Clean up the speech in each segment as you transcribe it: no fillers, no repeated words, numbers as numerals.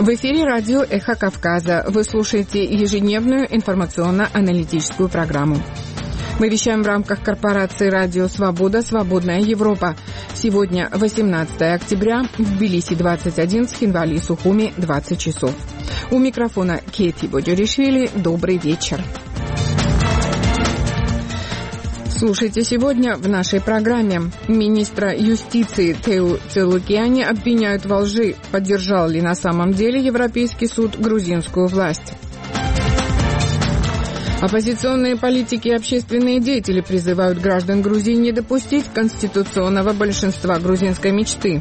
В эфире радио «Эхо Кавказа». Вы слушаете ежедневную информационно-аналитическую программу. Мы вещаем в рамках корпорации «Радио Свобода. Свободная Европа». Сегодня 18 октября, в Тбилиси 21, в Цхинвали и Сухуми 20 часов. У микрофона Кети Боджоришвили. Добрый вечер. Слушайте сегодня в нашей программе. Министра юстиции Теу Целукиани обвиняют во лжи. Поддержал ли на самом деле Европейский суд грузинскую власть? Оппозиционные политики и общественные деятели призывают граждан Грузии не допустить конституционного большинства грузинской мечты.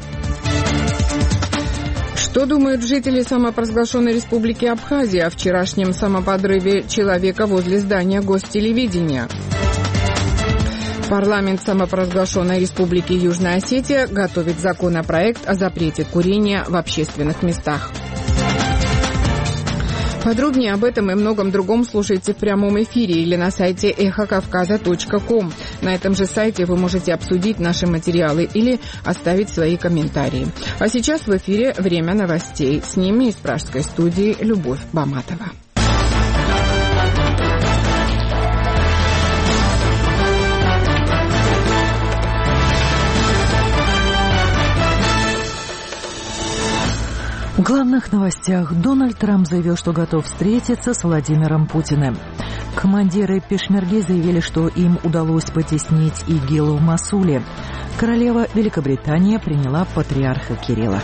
Что думают жители самопровозглашенной республики Абхазия о вчерашнем самоподрыве человека возле здания гостелевидения? Парламент самопровозглашенной республики Южная Осетия готовит законопроект о запрете курения в общественных местах. Подробнее об этом и многом другом слушайте в прямом эфире или на сайте эхокавказа.ком. На этом же сайте вы можете обсудить наши материалы или оставить свои комментарии. А сейчас в эфире «Время новостей». С ними из пражской студии Любовь Баматова. В главных новостях Дональд Трамп заявил, что готов встретиться с Владимиром Путиным. Командиры пешмерги заявили, что им удалось потеснить ИГИЛ в Мосуле. Королева Великобритании приняла патриарха Кирилла.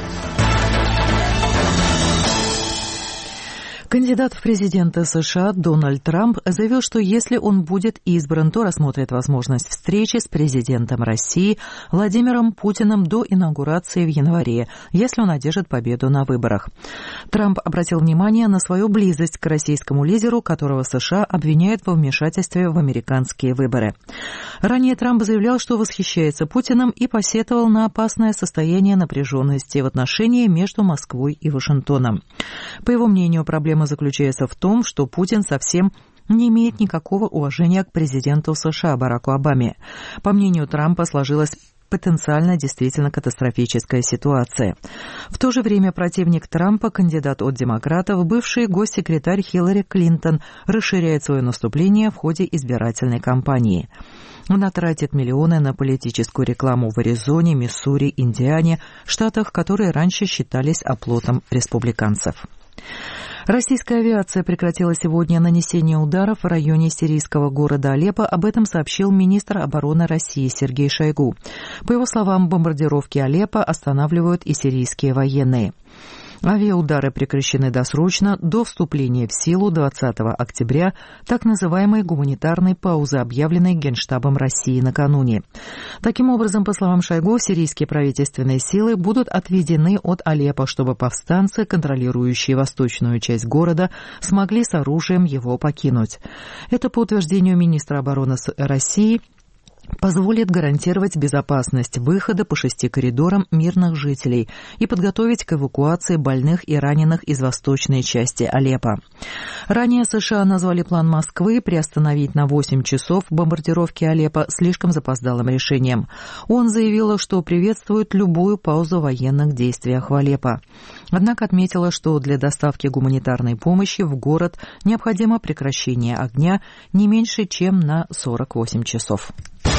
Кандидат в президенты США Дональд Трамп заявил, что если он будет избран, то рассмотрит возможность встречи с президентом России Владимиром Путиным до инаугурации в январе, если он одержит победу на выборах. Трамп обратил внимание на свою близость к российскому лидеру, которого США обвиняют во вмешательстве в американские выборы. Ранее Трамп заявлял, что восхищается Путиным и посетовал на опасное состояние напряженности в отношении между Москвой и Вашингтоном. По его мнению, проблема заключается в том, что Путин совсем не имеет никакого уважения к президенту США Бараку Обаме. По мнению Трампа, сложилась потенциально действительно катастрофическая ситуация. В то же время противник Трампа, кандидат от демократов, бывший госсекретарь Хиллари Клинтон, расширяет свое наступление в ходе избирательной кампании. Она тратит миллионы на политическую рекламу в Аризоне, Миссури, Индиане, штатах, которые раньше считались оплотом республиканцев. Российская авиация прекратила сегодня нанесение ударов в районе сирийского города Алеппо. Об этом сообщил министр обороны России Сергей Шойгу. По его словам, бомбардировки Алеппо останавливают и сирийские военные. Авиаудары прекращены досрочно до вступления в силу 20 октября так называемой гуманитарной паузы, объявленной Генштабом России накануне. Таким образом, по словам Шойгу, сирийские правительственные силы будут отведены от Алеппо, чтобы повстанцы, контролирующие восточную часть города, смогли с оружием его покинуть. Это, по утверждению министра обороны России, позволит гарантировать безопасность выхода по 6 коридорам мирных жителей и подготовить к эвакуации больных и раненых из восточной части Алеппо. Ранее США назвали план Москвы приостановить на 8 часов бомбардировки Алеппо слишком запоздалым решением. ООН заявила, что приветствует любую паузу в военных действиях в Алеппо. Однако отметила, что для доставки гуманитарной помощи в город необходимо прекращение огня не меньше, чем на 48 часов.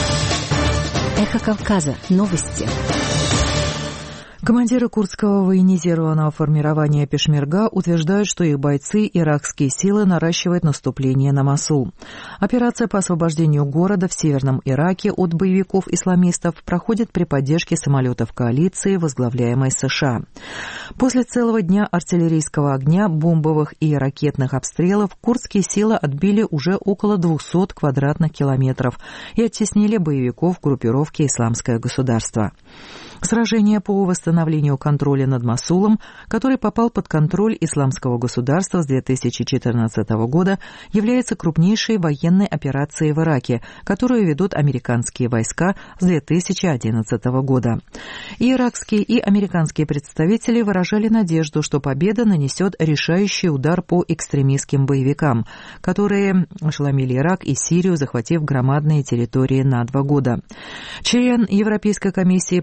Эхо Кавказа. Новости. Командиры курдского военизированного формирования Пешмерга утверждают, что их бойцы, иракские силы, наращивают наступление на Мосул. Операция по освобождению города в северном Ираке от боевиков-исламистов проходит при поддержке самолетов коалиции, возглавляемой США. После целого дня артиллерийского огня, бомбовых и ракетных обстрелов курдские силы отбили уже около 200 квадратных километров и оттеснили боевиков группировки «Исламское государство». Сражение по восстановлению контроля над Мосулом, который попал под контроль Исламского государства с 2014 года, является крупнейшей военной операцией в Ираке, которую ведут американские войска с 2011 года. И иракские, и американские представители выражали надежду, что победа нанесет решающий удар по экстремистским боевикам, которые ошеломили Ирак и Сирию, захватив громадные территории на 2 года. Член Европейской комиссии по безопасности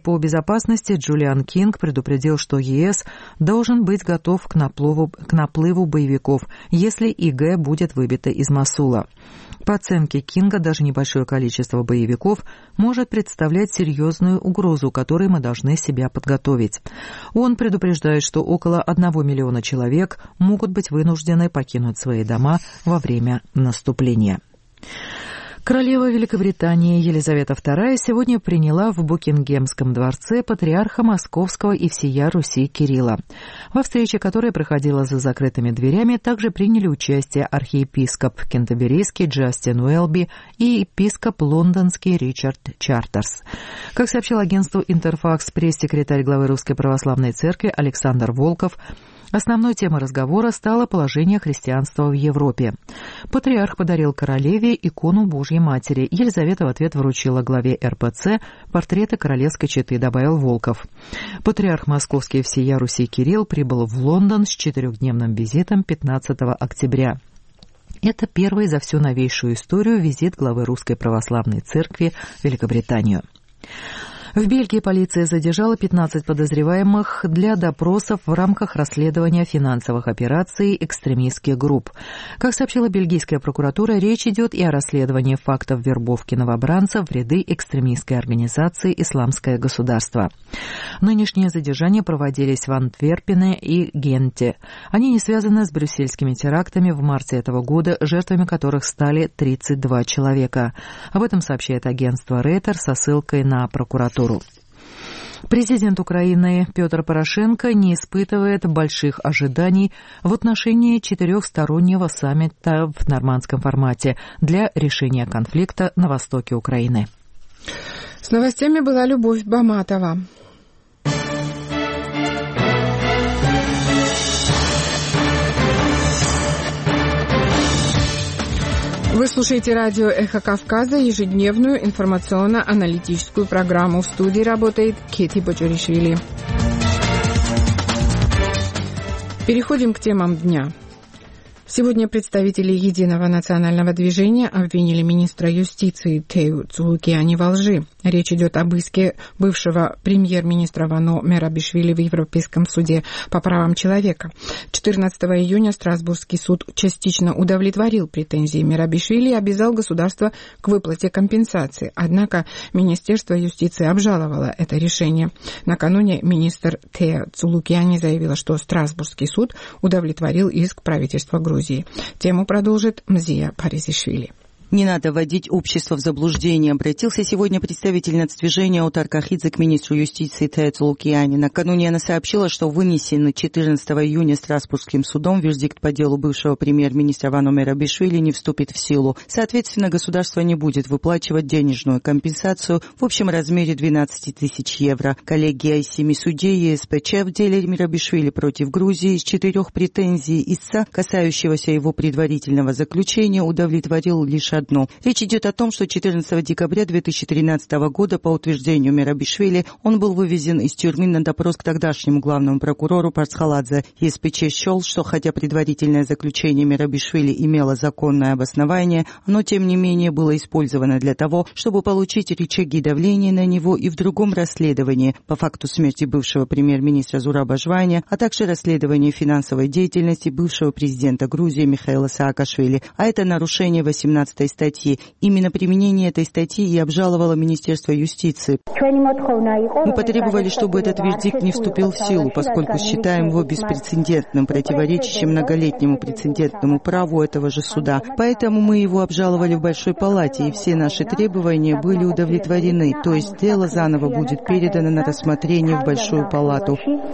безопасности Джулиан Кинг предупредил, что ЕС должен быть готов к наплыву боевиков, если ИГ будет выбито из Мосула. По оценке Кинга, даже небольшое количество боевиков может представлять серьезную угрозу, которой мы должны себя подготовить. Он предупреждает, что около 1 миллиона человек могут быть вынуждены покинуть свои дома во время наступления. Королева Великобритании Елизавета II сегодня приняла в Букингемском дворце патриарха Московского и всея Руси Кирилла. Во встрече, которая проходила за закрытыми дверями, также приняли участие архиепископ Кентерберийский Джастин Уэлби и епископ лондонский Ричард Чартерс. Как сообщил агентству «Интерфакс» пресс-секретарь главы Русской Православной Церкви Александр Волков, основной темой разговора стало положение христианства в Европе. Патриарх подарил королеве икону Божьей Матери. Елизавета в ответ вручила главе РПЦ портреты королевской четы, добавил Волков. Патриарх Московский и всея Руси Кирилл прибыл в Лондон с 4-дневным визитом 15 октября. Это первый за всю новейшую историю визит главы Русской Православной Церкви в Великобританию. В Бельгии полиция задержала 15 подозреваемых для допросов в рамках расследования финансовых операций экстремистских групп. Как сообщила бельгийская прокуратура, речь идет и о расследовании фактов вербовки новобранцев в ряды экстремистской организации «Исламское государство». Нынешние задержания проводились в Антверпене и Генте. Они не связаны с брюссельскими терактами в марте этого года, жертвами которых стали 32 человека. Об этом сообщает агентство Рейтер со ссылкой на прокуратуру. Президент Украины Петр Порошенко не испытывает больших ожиданий в отношении четырехстороннего саммита в нормандском формате для решения конфликта на востоке Украины. С новостями была Любовь Баматова. Вы слушаете радио «Эхо Кавказа», ежедневную информационно-аналитическую программу. В студии работает Кети Бочаришвили. Переходим к темам дня. Сегодня представители Единого национального движения обвинили министра юстиции Тею Цулукиани во лжи. Речь идет об иске бывшего премьер-министра Вано Мерабишвили в Европейском суде по правам человека. 14 июня Страсбургский суд частично удовлетворил претензии Мерабишвили и обязал государство к выплате компенсации. Однако Министерство юстиции обжаловало это решение. Накануне министр Тея Цулукиани заявила, что Страсбургский суд удовлетворил иск правительства Грузии. Тему продолжит Мзия Паризишвили. Не надо вводить общество в заблуждение, обратился сегодня представитель нацдвижения Отар Кахидзе к министру юстиции Тею Цулукиани. Накануне она сообщила, что вынесенный 14 июня Страсбургским судом вердикт по делу бывшего премьер-министра Вано Мерабишвили не вступит в силу. Соответственно, государство не будет выплачивать денежную компенсацию в общем размере 12 тысяч евро. Коллегия из 7 судей ЕСПЧ в деле Мерабишвили против Грузии из 4 претензий истца, касающегося его предварительного заключения, удовлетворил лишь одну. Речь идет о том, что 14 декабря 2013 года по утверждению Мерабишвили он был вывезен из тюрьмы на допрос к тогдашнему главному прокурору Парцхаладзе. ЕСПЧ счел, что хотя предварительное заключение Мерабишвили имело законное обоснование, оно тем не менее было использовано для того, чтобы получить рычаги давления на него и в другом расследовании по факту смерти бывшего премьер-министра Зураба Жваня, а также расследовании финансовой деятельности бывшего президента Грузии Михаила Саакашвили. А это нарушение 18 статьи. Именно применение этой статьи и обжаловало Министерство юстиции. Мы потребовали, чтобы этот вердикт не вступил в силу, поскольку считаем его беспрецедентным, противоречащим многолетнему прецедентному праву этого же суда. Поэтому мы его обжаловали в Большой палате, и все наши требования были удовлетворены, то есть дело заново будет передано на рассмотрение в Большую палату,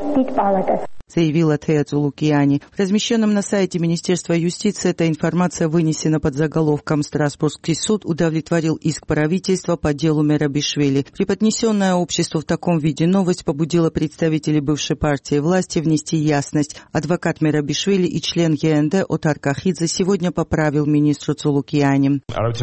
заявила Тея Цулукиани. В размещенном на сайте Министерства юстиции эта информация вынесена под заголовком «Страсбургский суд удовлетворил иск правительства по делу Мерабишвили». Преподнесенная обществу в таком виде новость побудила представителей бывшей партии власти внести ясность. Адвокат Мерабишвили и член ЕНД Отар Кахидзе сегодня поправил министру Цулукиани.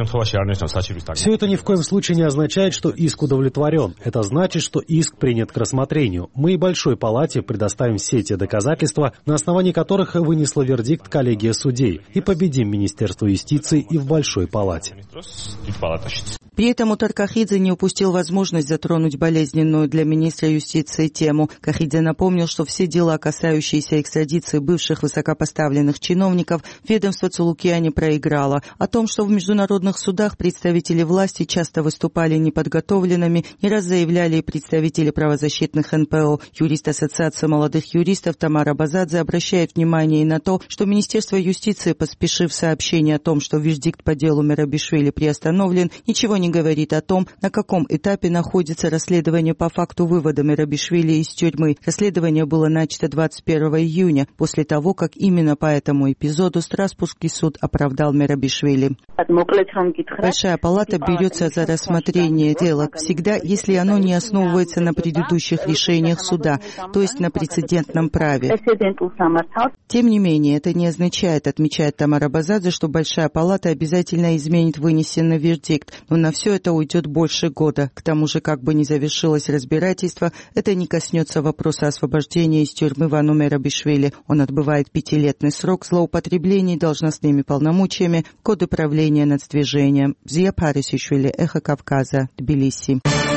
Все это ни в коем случае не означает, что иск удовлетворен. Это значит, что иск принят к рассмотрению. Мы и Большой палате предоставим все те доказательства, на основании которых вынесла вердикт коллегия судей, и победим Министерство юстиции и в Большой палате. При этом Утар Кахидзе не упустил возможность затронуть болезненную для министра юстиции тему. Кахидзе напомнил, что все дела, касающиеся экстрадиции бывших высокопоставленных чиновников, ведомство Цулукиани проиграло. О том, что в международных судах представители власти часто выступали неподготовленными, не раз заявляли и представители правозащитных НПО. Юрист Ассоциации молодых юристов Тамара Базадзе обращает внимание и на то, что Министерство юстиции, поспешив сообщение о том, что вердикт по делу Мерабишвили приостановлен, ничего не говорит о том, на каком этапе находится расследование по факту вывода Мерабишвили из тюрьмы. Расследование было начато 21 июня, после того, как именно по этому эпизоду Страсбургский суд оправдал Мерабишвили. Большая палата берется за рассмотрение дела всегда, если оно не основывается на предыдущих решениях суда, то есть на прецедентном праве. Тем не менее, это не означает, отмечает Тамара Базадзе, что Большая палата обязательно изменит вынесенный вердикт, но на все это уйдет больше года. К тому же, как бы ни завершилось разбирательство, это не коснется вопроса освобождения из тюрьмы Вану Мерабишвили. Он отбывает 5-летний срок злоупотреблений должностными полномочиями в годы правления нацдвижением. Зия Парисишвили, Эхо Кавказа, Тбилиси.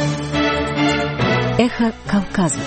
Эхо Кавказа.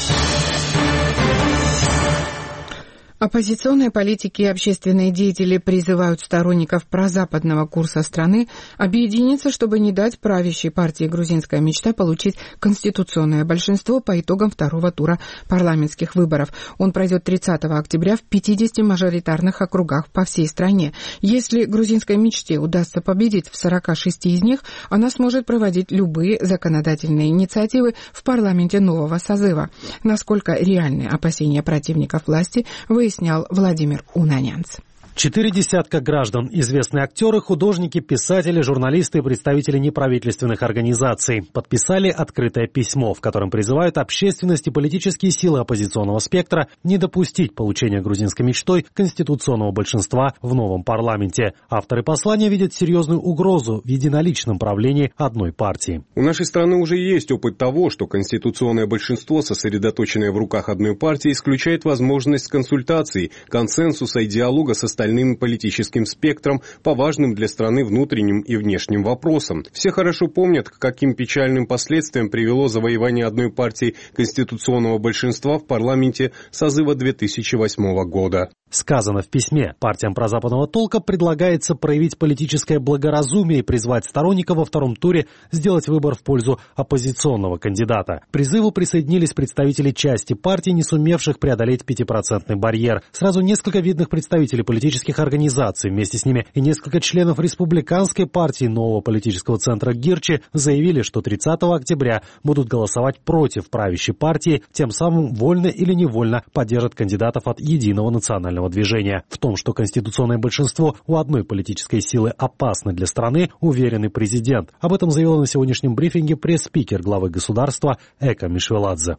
Оппозиционные политики и общественные деятели призывают сторонников прозападного курса страны объединиться, чтобы не дать правящей партии «Грузинская мечта» получить конституционное большинство по итогам второго тура парламентских выборов. Он пройдет 30 октября в 50 мажоритарных округах по всей стране. Если «Грузинской мечте» удастся победить в 46 из них, она сможет проводить любые законодательные инициативы в парламенте нового созыва. Насколько реальны опасения противников власти, выяснял Владимир Унанянц. 4 десятка граждан, известные актеры, художники, писатели, журналисты и представители неправительственных организаций подписали открытое письмо, в котором призывают общественность и политические силы оппозиционного спектра не допустить получения грузинской мечтой конституционного большинства в новом парламенте. Авторы послания видят серьезную угрозу в единоличном правлении одной партии. У нашей страны уже есть опыт того, что конституционное большинство, сосредоточенное в руках одной партии, исключает возможность консультаций, консенсуса и диалога с остальным политическим спектром по важным для страны внутренним и внешним вопросам. Все хорошо помнят, к каким печальным последствиям привело завоевание одной партии конституционного большинства в парламенте созыва 2008 года. Сказано в письме. Партиям прозападного толка предлагается проявить политическое благоразумие и призвать сторонников во втором туре сделать выбор в пользу оппозиционного кандидата. К призыву присоединились представители части партий, не сумевших преодолеть 5% барьер. Сразу несколько видных представителей политических организаций, вместе с ними и несколько членов республиканской партии нового политического центра Гирчи заявили, что 30 октября будут голосовать против правящей партии, тем самым вольно или невольно поддержат кандидатов от Единого национального движения. В том, что конституционное большинство у одной политической силы опасно для страны, уверен и президент. Об этом заявил на сегодняшнем брифинге пресс-спикер главы государства Эко Мишвеладзе.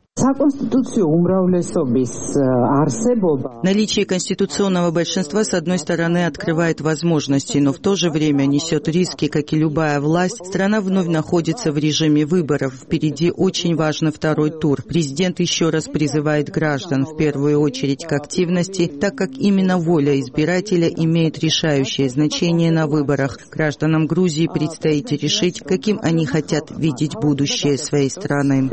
Наличие конституционного большинства, с одной стороны, открывает возможности, но в то же время несет риски, как и любая власть. Страна вновь находится в режиме выборов. Впереди очень важный второй тур. Президент еще раз призывает граждан, в первую очередь, к активности, так как именно воля избирателя имеет решающее значение на выборах. Гражданам Грузии предстоит решить, каким они хотят видеть будущее своей страны.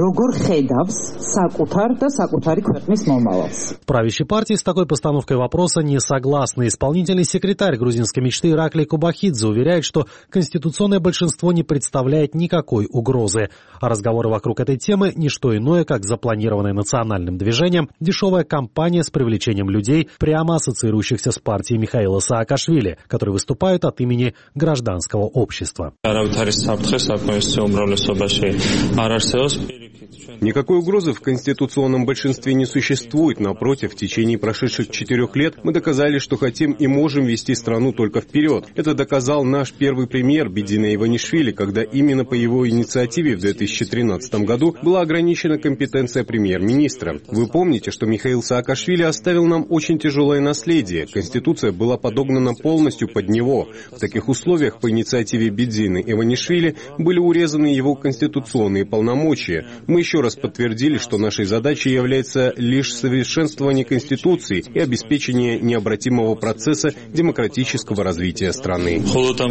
В правящей партии с такой постановкой вопроса не согласны. Исполнительный секретарь грузинской мечты Ираклий Кубахидзе уверяет, что конституционное большинство не представляет никакой угрозы. А разговоры вокруг этой темы – не что иное, как запланированная национальным движением дешевая кампания с привлечением людей, прямо ассоциирующихся с партией Михаила Саакашвили, которые выступают от имени гражданского общества. Никакой угрозы в конституционном большинстве не существует. Напротив, в течение прошедших 4 лет мы доказали, что хотим и можем вести страну только вперед. Это доказал наш первый премьер Бидине Иванишвили, когда именно по его инициативе в 2013 году была ограничена компетенция премьер-министра. Вы помните, что Михаил Саакашвили оставил нам очень тяжелое наследие. Конституция была подогнана полностью под него. В таких условиях по инициативе Бидине Иванишвили были урезаны его конституционные полномочия. Мы еще раз подтвердили, что нашей задачей является лишь совершенствование Конституции и обеспечение необратимого процесса процесса демократического развития страны.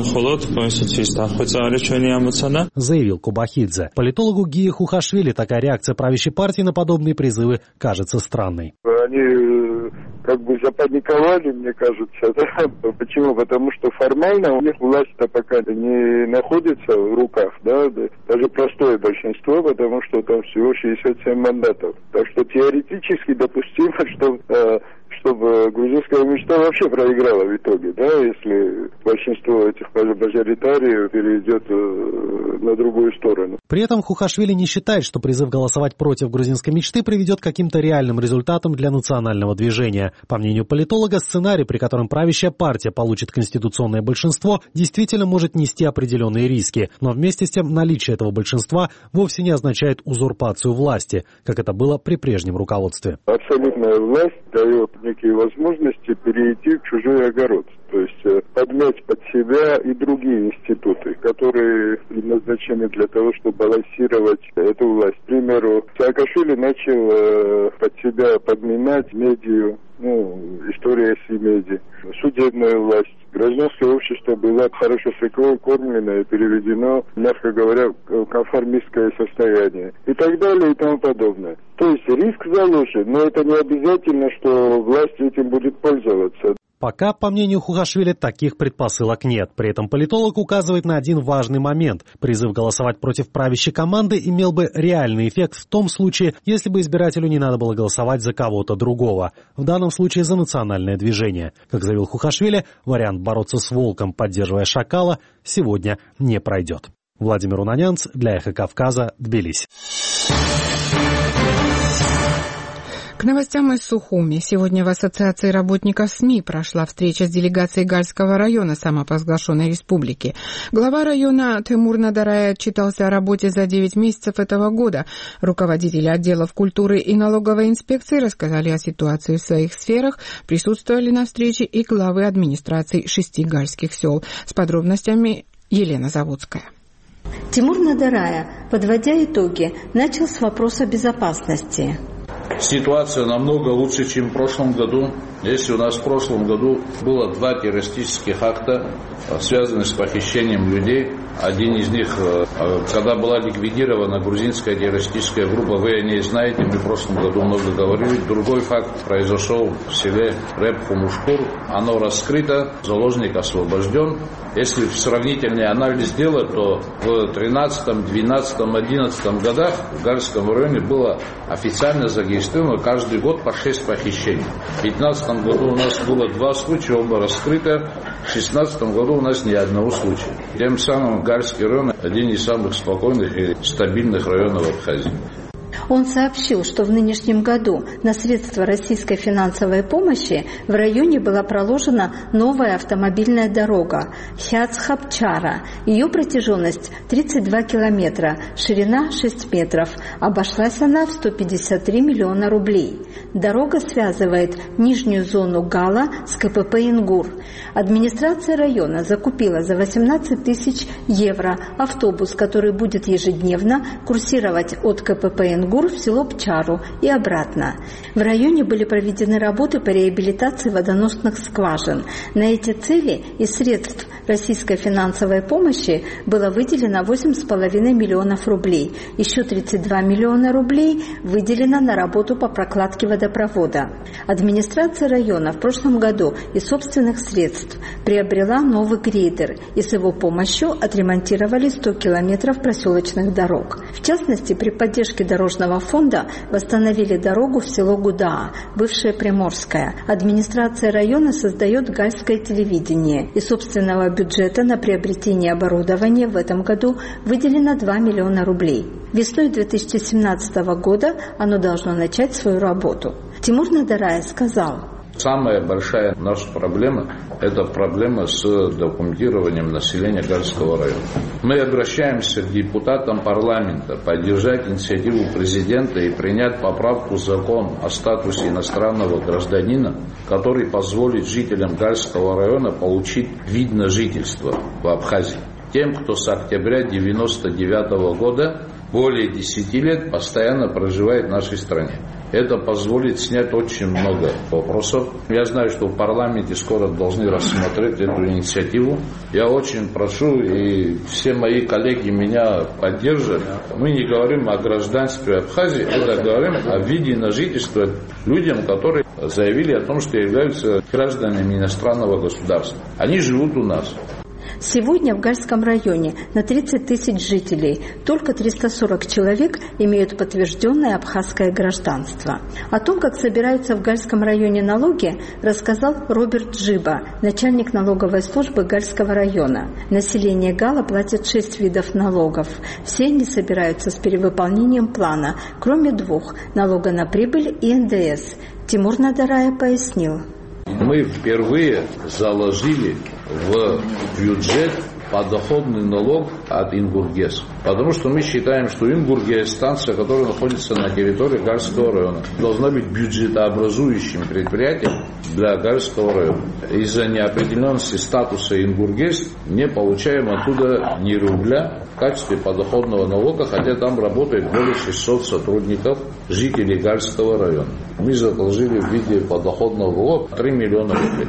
Заявил Кубахидзе. Политологу Гии Хухашвили такая реакция правящей партии на подобные призывы кажется странной. Они как бы запаниковали, мне кажется. Да? Почему? Потому что формально у них власть-то пока не находится в руках, да, даже простое большинство, потому что там всего 67 мандатов. Так что теоретически допустимо, чтобы грузинская мечта вообще проиграла в итоге, да, если большинство этих мажоритариев перейдет на другую сторону. При этом Хухашвили не считает, что призыв голосовать против грузинской мечты приведет к каким-то реальным результатам для национального движения. По мнению политолога, сценарий, при котором правящая партия получит конституционное большинство, действительно может нести определенные риски, но вместе с тем наличие этого большинства вовсе не означает узурпацию власти, как это было при прежнем руководстве. Абсолютная власть дает некие возможности перейти в чужой огород, то есть подмять под себя и другие институты, которые предназначены для того, чтобы балансировать эту власть. К примеру, Саакашвили начал под себя подминать медиа, история медиа, судебную власть. Гражданское общество было хорошо кормлено и переведено, мягко говоря, в конформистское состояние. И так далее, и тому подобное. То есть риск заложен, но это не обязательно, что власть этим будет пользоваться. Пока, по мнению Хухашвили, таких предпосылок нет. При этом политолог указывает на один важный момент. Призыв голосовать против правящей команды имел бы реальный эффект в том случае, если бы избирателю не надо было голосовать за кого-то другого. В данном случае за национальное движение. Как заявил Хухашвили, вариант бороться с волком, поддерживая шакала, сегодня не пройдет. Владимир Унанянц для Эхо Кавказа, Тбилиси. К новостям из Сухуми. Сегодня в Ассоциации работников СМИ прошла встреча с делегацией Гальского района самопровозглашенной республики. Глава района Тимур Надарай отчитался о работе за 9 месяцев этого года. Руководители отделов культуры и налоговой инспекции рассказали о ситуации в своих сферах. Присутствовали на встрече и главы администраций 6 гальских сел. С подробностями Елена Заводская. Тимур Надарай, подводя итоги, начал с вопроса безопасности. Ситуация намного лучше, чем в прошлом году. Если у нас в прошлом году было 2 террористических акта, связанных с похищением людей, один из них, когда была ликвидирована грузинская террористическая группа, вы о ней знаете, мы в прошлом году много говорили. Другой факт произошел в селе Реп-Хумушкур, оно раскрыто, заложник освобожден. Если сравнительный анализ сделать, то в 13, 12, 11 годах в Гальском районе было официально зарегистрировано каждый год по 6 похищений. В 2015 году у нас было 2 случая, оба раскрыты. В 2016 году у нас ни одного случая. Тем самым Гальский район один из самых спокойных и стабильных районов Абхазии. Он сообщил, что в нынешнем году на средства российской финансовой помощи в районе была проложена новая автомобильная дорога Хяц-Хапчара. Ее протяженность 32 километра, ширина 6 метров. Обошлась она в 153 миллиона рублей. Дорога связывает нижнюю зону Гала с КПП Ингур. Администрация района закупила за 18 тысяч евро автобус, который будет ежедневно курсировать от КПП Ингур в село Пчару и обратно. В районе были проведены работы по реабилитации водоносных скважин. На эти цели из средств российской финансовой помощи было выделено 8,5 миллионов рублей. Еще 32 миллиона рублей выделено на работу по прокладке водопровода. Администрация района в прошлом году из собственных средств приобрела новый грейдер, и с его помощью отремонтировали 100 километров проселочных дорог. В частности, при поддержке дорожного фонда восстановили дорогу в село Гудаа, бывшее Приморское. Администрация района создает гальское телевидение. Из собственного бюджета на приобретение оборудования в этом году выделено 2 миллиона рублей. Весной 2017 года оно должно начать свою работу. Тимур Надарай сказал: Самая большая наша проблема – это проблема с документированием населения Гальского района. Мы обращаемся к депутатам парламента поддержать инициативу президента и принять поправку в закон о статусе иностранного гражданина, который позволит жителям Гальского района получить вид на жительство в Абхазии. Тем, кто с октября 1999 года более 10 лет постоянно проживает в нашей стране. Это позволит снять очень много вопросов. Я знаю, что в парламенте скоро должны рассмотреть эту инициативу. Я очень прошу, и все мои коллеги меня поддержат. Мы не говорим о гражданстве Абхазии, это говорим о виде на жительство людям, которые заявили о том, что являются гражданами иностранного государства. Они живут у нас. Сегодня в Гальском районе на 30 тысяч жителей только 340 человек имеют подтвержденное абхазское гражданство. О том, как собираются в Гальском районе налоги, рассказал Роберт Джиба, начальник налоговой службы Гальского района. Население Гала платит 6 видов налогов. Все они собираются с перевыполнением плана, кроме 2 – налога на прибыль и НДС. Тимур Надарая пояснил. Мы впервые заложили в бюджет подоходный налог от Ингургес. Потому что мы считаем, что Ингургес, станция, которая находится на территории Гальского района, должна быть бюджетообразующим предприятием для Гальского района. Из-за неопределенности статуса Ингургес не получаем оттуда ни рубля в качестве подоходного налога, хотя там работает более 600 сотрудников, жителей Гальского района. Мы заложили в виде подоходного налога 3 миллиона рублей.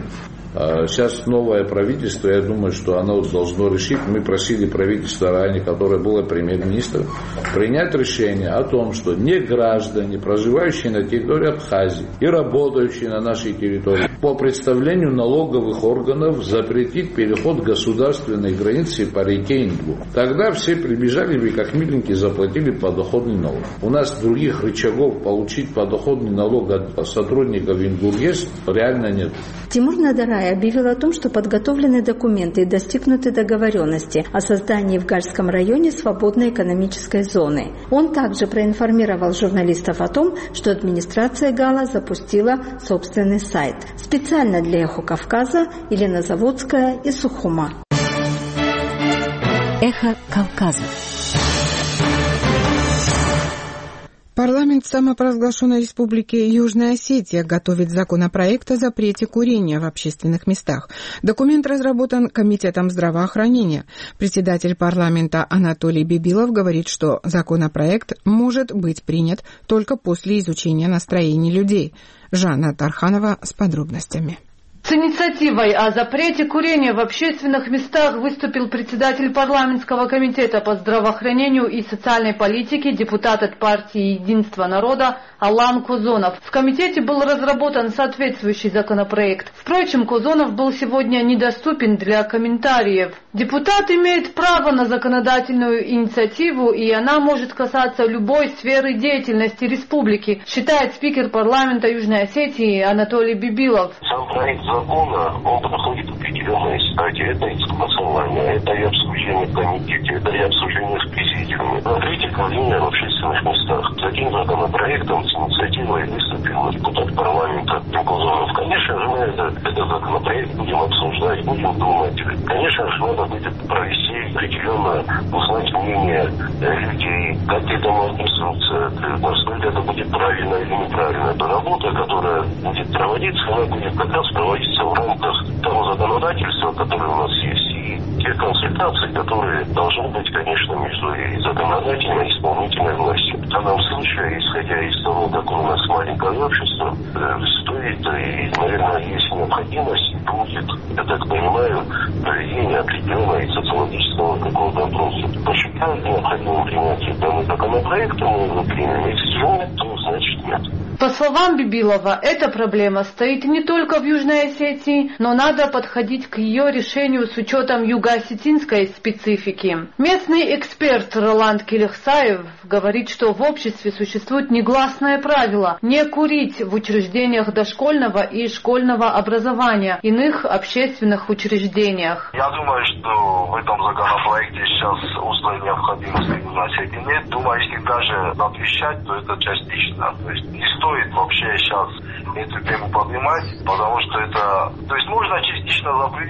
Сейчас новое правительство, я думаю, что оно должно решить. Мы просили правительство ранее, которое было премьер-министром, принять решение о том, что не граждане, проживающие на территории Абхазии и работающие на нашей территории, по представлению налоговых органов запретить переход государственной границы по реке Ингу. Тогда все прибежали бы, как миленькие, заплатили подоходный налог. У нас других рычагов получить подоходный налог от сотрудников Ингургес реально нет. Тимур Надарай объявил о том, что подготовлены документы и достигнуты договоренности о создании в Гальском районе свободной экономической зоны. Он также проинформировал журналистов о том, что администрация Гала запустила собственный сайт. Специально для «Эхо Кавказа» Елена Заводская из Сухума. Эхо Кавказа. Парламент самопровозглашенной республики Южная Осетия готовит законопроект о запрете курения в общественных местах. Документ разработан Комитетом здравоохранения. Председатель парламента Анатолий Бибилов говорит, что законопроект может быть принят только после изучения настроений людей. Жанна Тарханова с подробностями. С инициативой о запрете курения в общественных местах выступил председатель парламентского комитета по здравоохранению и социальной политике, депутат от партии «Единство народа» Алан Козонов. В комитете был разработан соответствующий законопроект. Впрочем, Козонов был сегодня недоступен для комментариев. Депутат имеет право на законодательную инициативу, и она может касаться любой сферы деятельности республики, считает спикер парламента Южной Осетии Анатолий Бибилов. Сам проект закона, он проходит определенные стадии. Это и согласование, это и обсуждение в комитете, это и обсуждение в президиуме. Запрете курения в общественных местах. С таким законопроектом, с инициативой выступил депутат парламента Козонов. Конечно же, мы этот законопроект будем обсуждать, будем думать. Конечно же, надо будет провести определенно, узнать мнение людей, как к этому отнесутся, насколько это будет правильно или неправильно. Эта работа, которая будет проводиться, она будет как раз проводиться в рамках того законодательства, которое у нас есть, и те консультации, которые должны быть, конечно, между и законодательной, и исполнительной властью. В данном случае, исходя из того, какое у нас маленькое общество, стоит и, наверное, есть необходимость, будет, я так понимаю, проведение определенного социологического какого-то опроса. Посчитают необходимым принятие данного законопроекта, мы его примем. Если же нет, то значит нет. По словам Бибилова, эта проблема стоит не только в Южной Осетии, но надо подходить к ее решению с учетом юго-осетинской специфики. Местный эксперт Роланд Келехсаев говорит, что в обществе существует негласное правило не курить в учреждениях дошкольного и школьного образования, иных общественных учреждениях. Я думаю, что в этом законопроекте сейчас острой необходимости в Южной Осетии нет. Думаю, если даже запрещать, то это частично. То есть не стоит вообще сейчас эту тему поднимать, потому что это... То есть можно частично запретить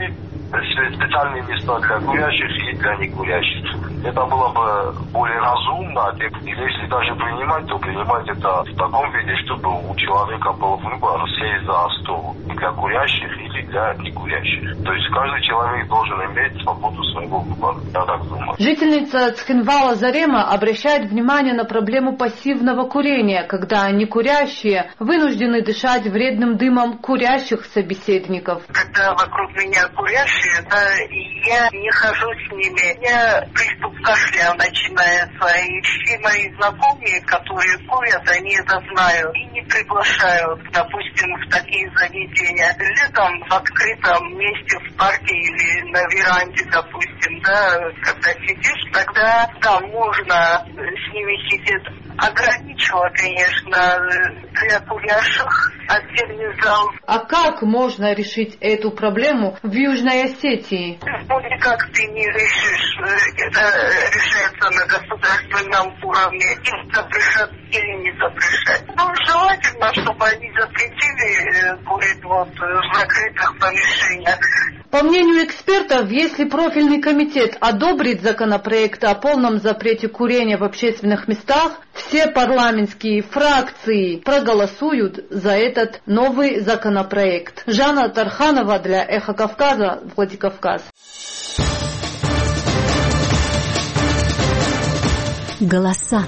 специальные места для курящих и для некурящих. Это было бы более разумно, и если даже принимать, то принимать это в таком виде, чтобы у человека был выбор сесть за стол для курящих или для некурящих. То есть каждый человек должен иметь свободу своего выбора, я так думаю. Жительница Цхинвала Зарема обращает внимание на проблему пассивного курения, когда некурящие вынуждены дышать вредным дымом курящих собеседников. Когда вокруг меня курящие, я не хожу с ними. Я приступ кашля начинается. И все мои знакомые, которые курят, они это знают и не приглашают, допустим, в такие заведения. Летом в открытом месте, в парке или на веранде, допустим, когда сидишь, тогда можно с ними сидеть. Ограничила, конечно, для курящих отдельный зал. А как можно решить эту проблему в Южной Осетии? Никак ты не решишь. Это решается на государственном уровне. Или запрещать, или не запрещать. Желательно, чтобы они запретили курить в закрытых помещениях. По мнению экспертов, если профильный комитет одобрит законопроект о полном запрете курения в общественных местах, все парламентские фракции проголосуют за этот новый законопроект. Жанна Тарханова для Эхо Кавказа, Владикавказ. Голоса.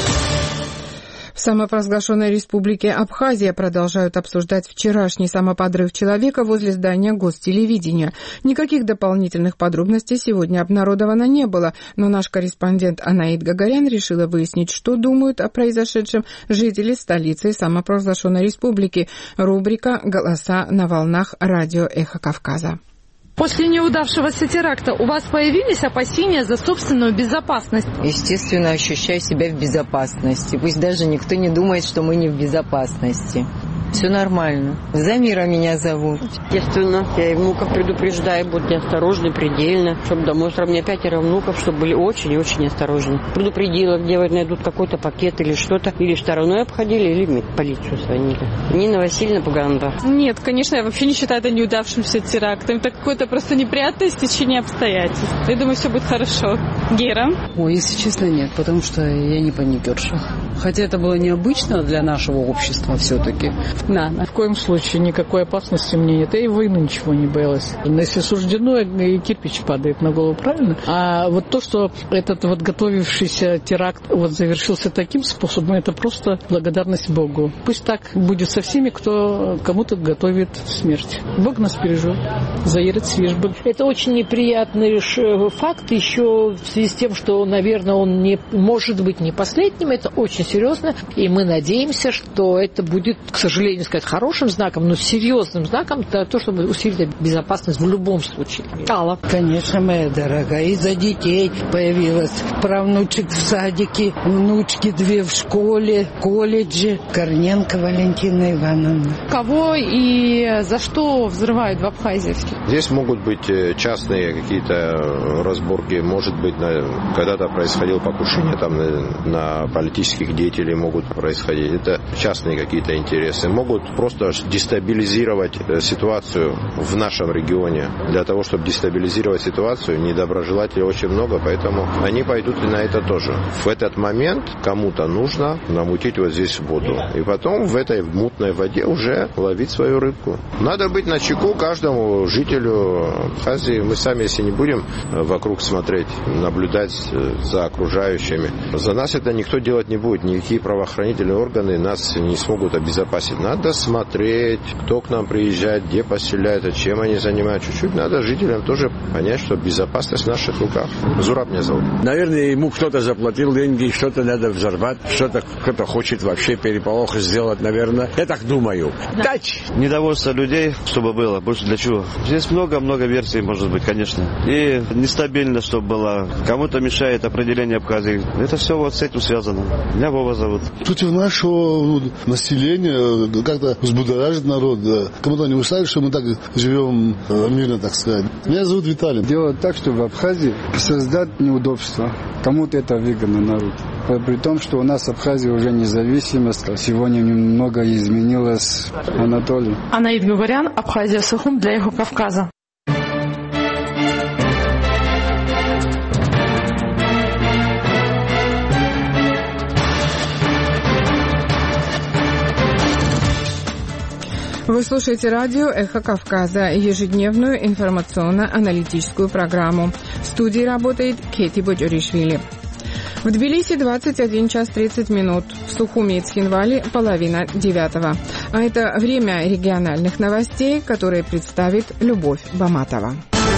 В самопровозглашенной республике Абхазия продолжают обсуждать вчерашний самоподрыв человека возле здания гостелевидения. Никаких дополнительных подробностей сегодня обнародовано не было, но наш корреспондент Анаид Гагарян решила выяснить, что думают о произошедшем жители столицы самопровозглашенной республики. Рубрика «Голоса на волнах» радио «Эхо Кавказа». После неудавшегося теракта у вас появились опасения за собственную безопасность? Естественно, ощущаю себя в безопасности. Пусть даже никто не думает, что мы не в безопасности. Все нормально. Замира меня зовут. Естественно, я и внуков предупреждаю, будьте осторожны предельно, чтобы домой у меня 5 внуков, чтобы были очень и очень осторожны. Предупредила, где найдут какой-то пакет или что-то, или стороной обходили, или в полицию звонили. Нина Васильевна Паганда. Нет, конечно, я вообще не считаю это неудавшимся терактом. Это какое-то просто неприятное стечение обстоятельств. Я думаю, все будет хорошо. Гера? Ой, если честно, нет, потому что я не паникерша. Хотя это было необычно для нашего общества все-таки. В коем случае никакой опасности мне нет. Я и войны ничего не боялась. Если суждено, и кирпич падает на голову, правильно? А вот то, что этот готовившийся теракт завершился таким способом, это просто благодарность Богу. Пусть так будет со всеми, кто кому-то готовит смерть. Бог нас переживет. Заирет свежбы. Это очень неприятный факт еще в связи с тем, что, наверное, он не может быть не последним. Это очень серьезно. И мы надеемся, что это будет, к сожалению, не сказать хорошим знаком, но серьезным знаком для того, чтобы усилить безопасность в любом случае. Алла. Конечно, моя дорогая, из-за детей появилась. Правнучек в садике, внучки 2 в школе, колледже. Корненко Валентина Ивановна. Кого и за что взрывают в Абхазии? Здесь могут быть частные какие-то разборки. Может быть, когда-то происходило покушение там на политических деятелей, могут происходить. Это частные какие-то интересы. Могут просто дестабилизировать ситуацию в нашем регионе. Для того, чтобы дестабилизировать ситуацию, недоброжелателей очень много, поэтому они пойдут и на это тоже. В этот момент кому-то нужно намутить вот здесь воду. И потом в этой мутной воде уже ловить свою рыбку. Надо быть начеку каждому жителю Абхазии. Мы сами, если не будем вокруг смотреть, наблюдать за окружающими, за нас это никто делать не будет. Никакие правоохранительные органы нас не смогут обезопасить. Надо смотреть, кто к нам приезжает, где поселяется, чем они занимаются. Чуть-чуть надо жителям тоже понять, что безопасность в наших руках. Зураб меня зовут. Наверное, ему кто-то заплатил деньги, что-то надо взорвать, что-то кто-то хочет вообще переполох сделать, наверное. Я так думаю. Да. Недовольство людей, чтобы было. Больше для чего? Здесь много-много версий, может быть, конечно. И нестабильно, чтобы было. Кому-то мешает определение Абхазии. Это все вот с этим связано. Меня Вова зовут. Против нашего населения как-то взбудоражит народ. Да. Кому-то не устраивает, что мы так живем мирно, так сказать. Меня зовут Виталий. Делать так, чтобы в Абхазии создать неудобства. Кому-то это выгодно народ. При том, что у нас Абхазия уже независимость. Сегодня немного изменилось. Анатолий. Анаид Гагарян, Абхазия Сухум для Эхо Кавказа. Вы слушаете радио «Эхо Кавказа», ежедневную информационно-аналитическую программу. В студии работает Кети Боджоришвили. В Тбилиси 21 час 30 минут, в Сухуми и Цхинвале половина 9. А это время региональных новостей, которые представит Любовь Баматова.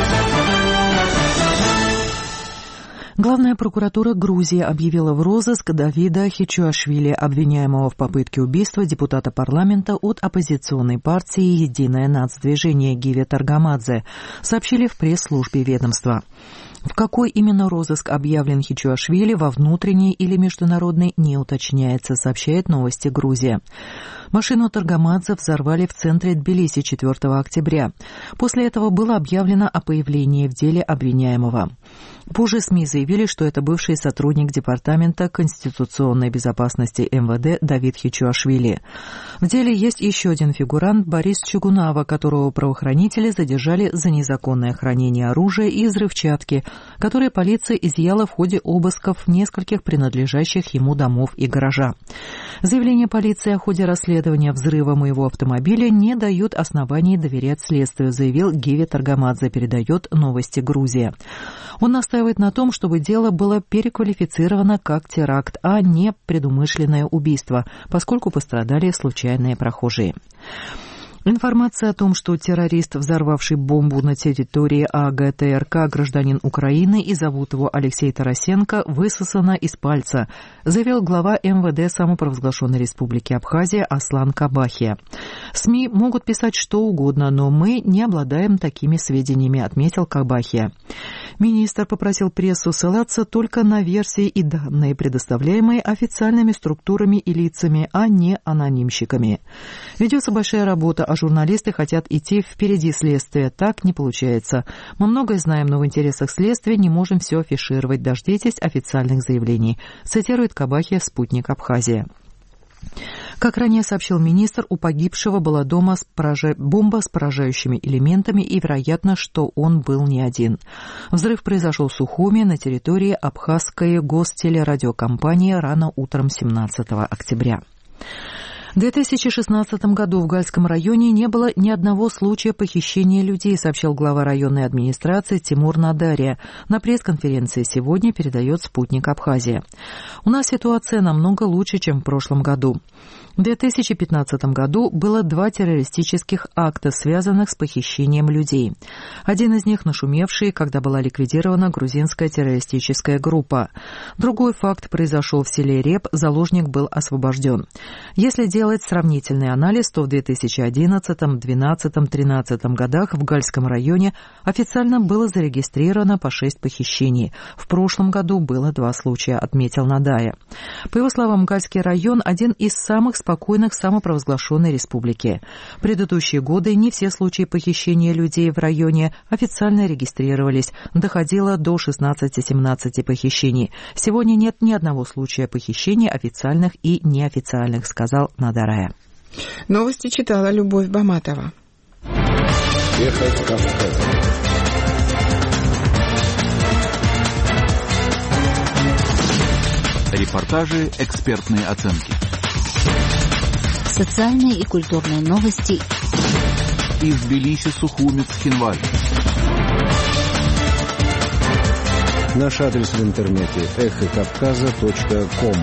Главная прокуратура Грузии объявила в розыск Давида Хичуашвили, обвиняемого в попытке убийства депутата парламента от оппозиционной партии «Единое нацдвижение» Гиви Таргамадзе, сообщили в пресс-службе ведомства. В какой именно розыск объявлен Хичуашвили, во внутренней или международной, не уточняется, сообщает «Новости Грузия». Машину Таргамадзе взорвали в центре Тбилиси 4 октября. После этого было объявлено о появлении в деле обвиняемого. Позже СМИ заявили, что это бывший сотрудник Департамента конституционной безопасности МВД Давид Хичуашвили. В деле есть еще один фигурант Борис Чугунава, которого правоохранители задержали за незаконное хранение оружия и взрывчатки, которые полиция изъяла в ходе обысков нескольких принадлежащих ему домов и гаража. Заявление полиции о ходе расследования взрыва моего автомобиля не дают оснований доверять следствию, заявил Гиви Таргамадзе, передает «Новости Грузия». Он настаивает на том, чтобы дело было переквалифицировано как теракт, а не предумышленное убийство, поскольку пострадали случайные прохожие. Информация о том, что террорист, взорвавший бомбу на территории АГТРК, гражданин Украины и зовут его Алексей Тарасенко, высосана из пальца, заявил глава МВД самопровозглашенной республики Абхазия Аслан Кабахия. СМИ могут писать что угодно, но мы не обладаем такими сведениями, отметил Кабахия. Министр попросил прессу ссылаться только на версии и данные, предоставляемые официальными структурами и лицами, а не анонимщиками. Ведется большая работа, а журналисты хотят идти впереди следствия. Так не получается. Мы многое знаем, но в интересах следствия не можем все афишировать. Дождитесь официальных заявлений, цитирует Кабахия «Спутник Абхазия». Как ранее сообщил министр, у погибшего была дома бомба с поражающими элементами, и вероятно, что он был не один. Взрыв произошел в Сухуми на территории Абхазской гостелерадиокомпании рано утром 17 октября. В 2016 году в Гальском районе не было ни одного случая похищения людей, сообщил глава районной администрации Тимур Надария. На пресс-конференции сегодня передает «Спутник Абхазия». У нас ситуация намного лучше, чем в прошлом году. В 2015 году было 2 террористических акта, связанных с похищением людей. Один из них нашумевший, когда была ликвидирована грузинская террористическая группа. Другой факт произошел в селе Реп, заложник был освобожден. Если делать сравнительный анализ, то в 2011, 2012, 2013 годах в Гальском районе официально было зарегистрировано по 6 похищений. В прошлом году было 2 случая, отметил Надая. По его словам, Гальский район – один из самых спокойных самопровозглашенной республики. В предыдущие годы не все случаи похищения людей в районе официально регистрировались. Доходило до 16-17 похищений. Сегодня нет ни одного случая похищений официальных и неофициальных, сказал Надарая. Новости читала Любовь Баматова. Ехать Кавказ. Репортажи, экспертные оценки. Социальные и культурные новости. Из Тбилиси, Сухуми, Цхинваль. Наш адрес в интернете эхокавказа.ком.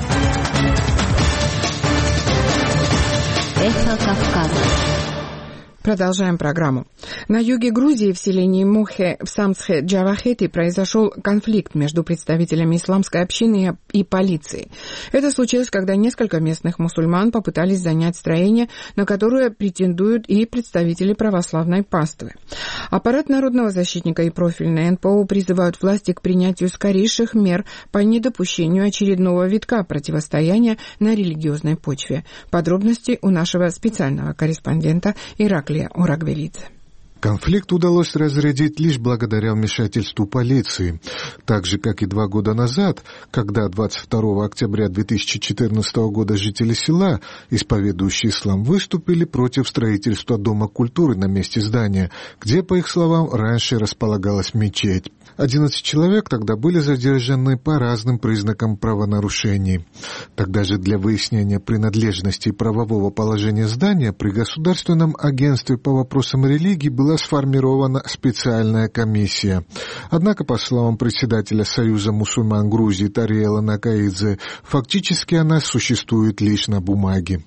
Эхо Кавказа. Продолжаем программу. На юге Грузии, в селении Мохе в Самсхе-Джавахете, произошел конфликт между представителями исламской общины и полицией. Это случилось, когда несколько местных мусульман попытались занять строение, на которое претендуют и представители православной паствы. Аппарат народного защитника и профильное НПО призывают власти к принятию скорейших мер по недопущению очередного витка противостояния на религиозной почве. Подробности у нашего специального корреспондента Ираклия Орагвелидзе. Конфликт удалось разрядить лишь благодаря вмешательству полиции, так же, как и 2 года назад, когда 22 октября 2014 года жители села, исповедующие ислам, выступили против строительства Дома культуры на месте здания, где, по их словам, раньше располагалась мечеть. 11 человек тогда были задержаны по разным признакам правонарушений. Тогда же для выяснения принадлежности и правового положения здания при Государственном агентстве по вопросам религии была сформирована специальная комиссия. Однако, по словам председателя Союза мусульман Грузии Тариэла Накаидзе, фактически она существует лишь на бумаге.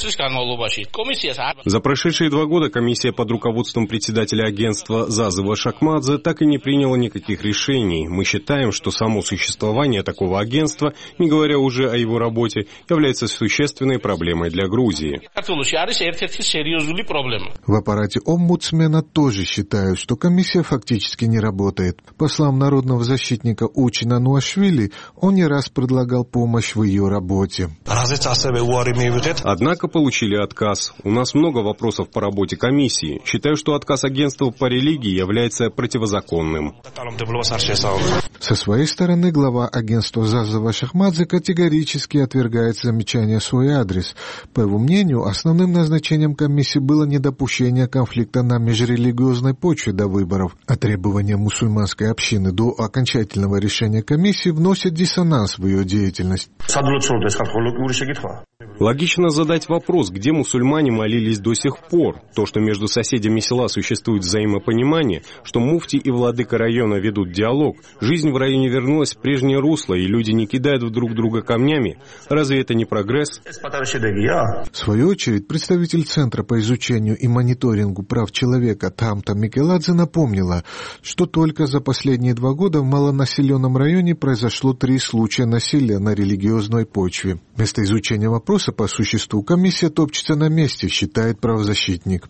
За прошедшие 2 года комиссия под руководством председателя агентства Зазова Шахмадзе так и не приняла никаких решений. Мы считаем, что само существование такого агентства, не говоря уже о его работе, является существенной проблемой для Грузии. В аппарате омбудсмена тоже считают, что комиссия фактически не работает. По словам народного защитника Учина Нуашвили, он не раз предлагал помощь в ее работе. Однако получили отказ. У нас много вопросов по работе комиссии. Считаю, что отказ агентства по религии является противозаконным. Со своей стороны, глава агентства Зазова Шахмадзе категорически отвергает замечания в свой адрес. По его мнению, основным назначением комиссии было недопущение конфликта на межрелигиозной почве до выборов, а требования мусульманской общины до окончательного решения комиссии вносят диссонанс в ее деятельность. Логично задать вопрос, где мусульмане молились до сих пор. То, что между соседями села существует взаимопонимание, что муфти и владыка района ведут диалог, жизнь в районе вернулась в прежнее русло, и люди не кидают друг друга камнями. Разве это не прогресс? В свою очередь, представитель Центра по изучению и мониторингу прав человека Тамта Микеладзе напомнила, что только за последние 2 года в малонаселенном районе произошло 3 случая насилия на религиозной почве. Вместо изучения вопроса по существу комиссия топчется на месте, считает правозащитник.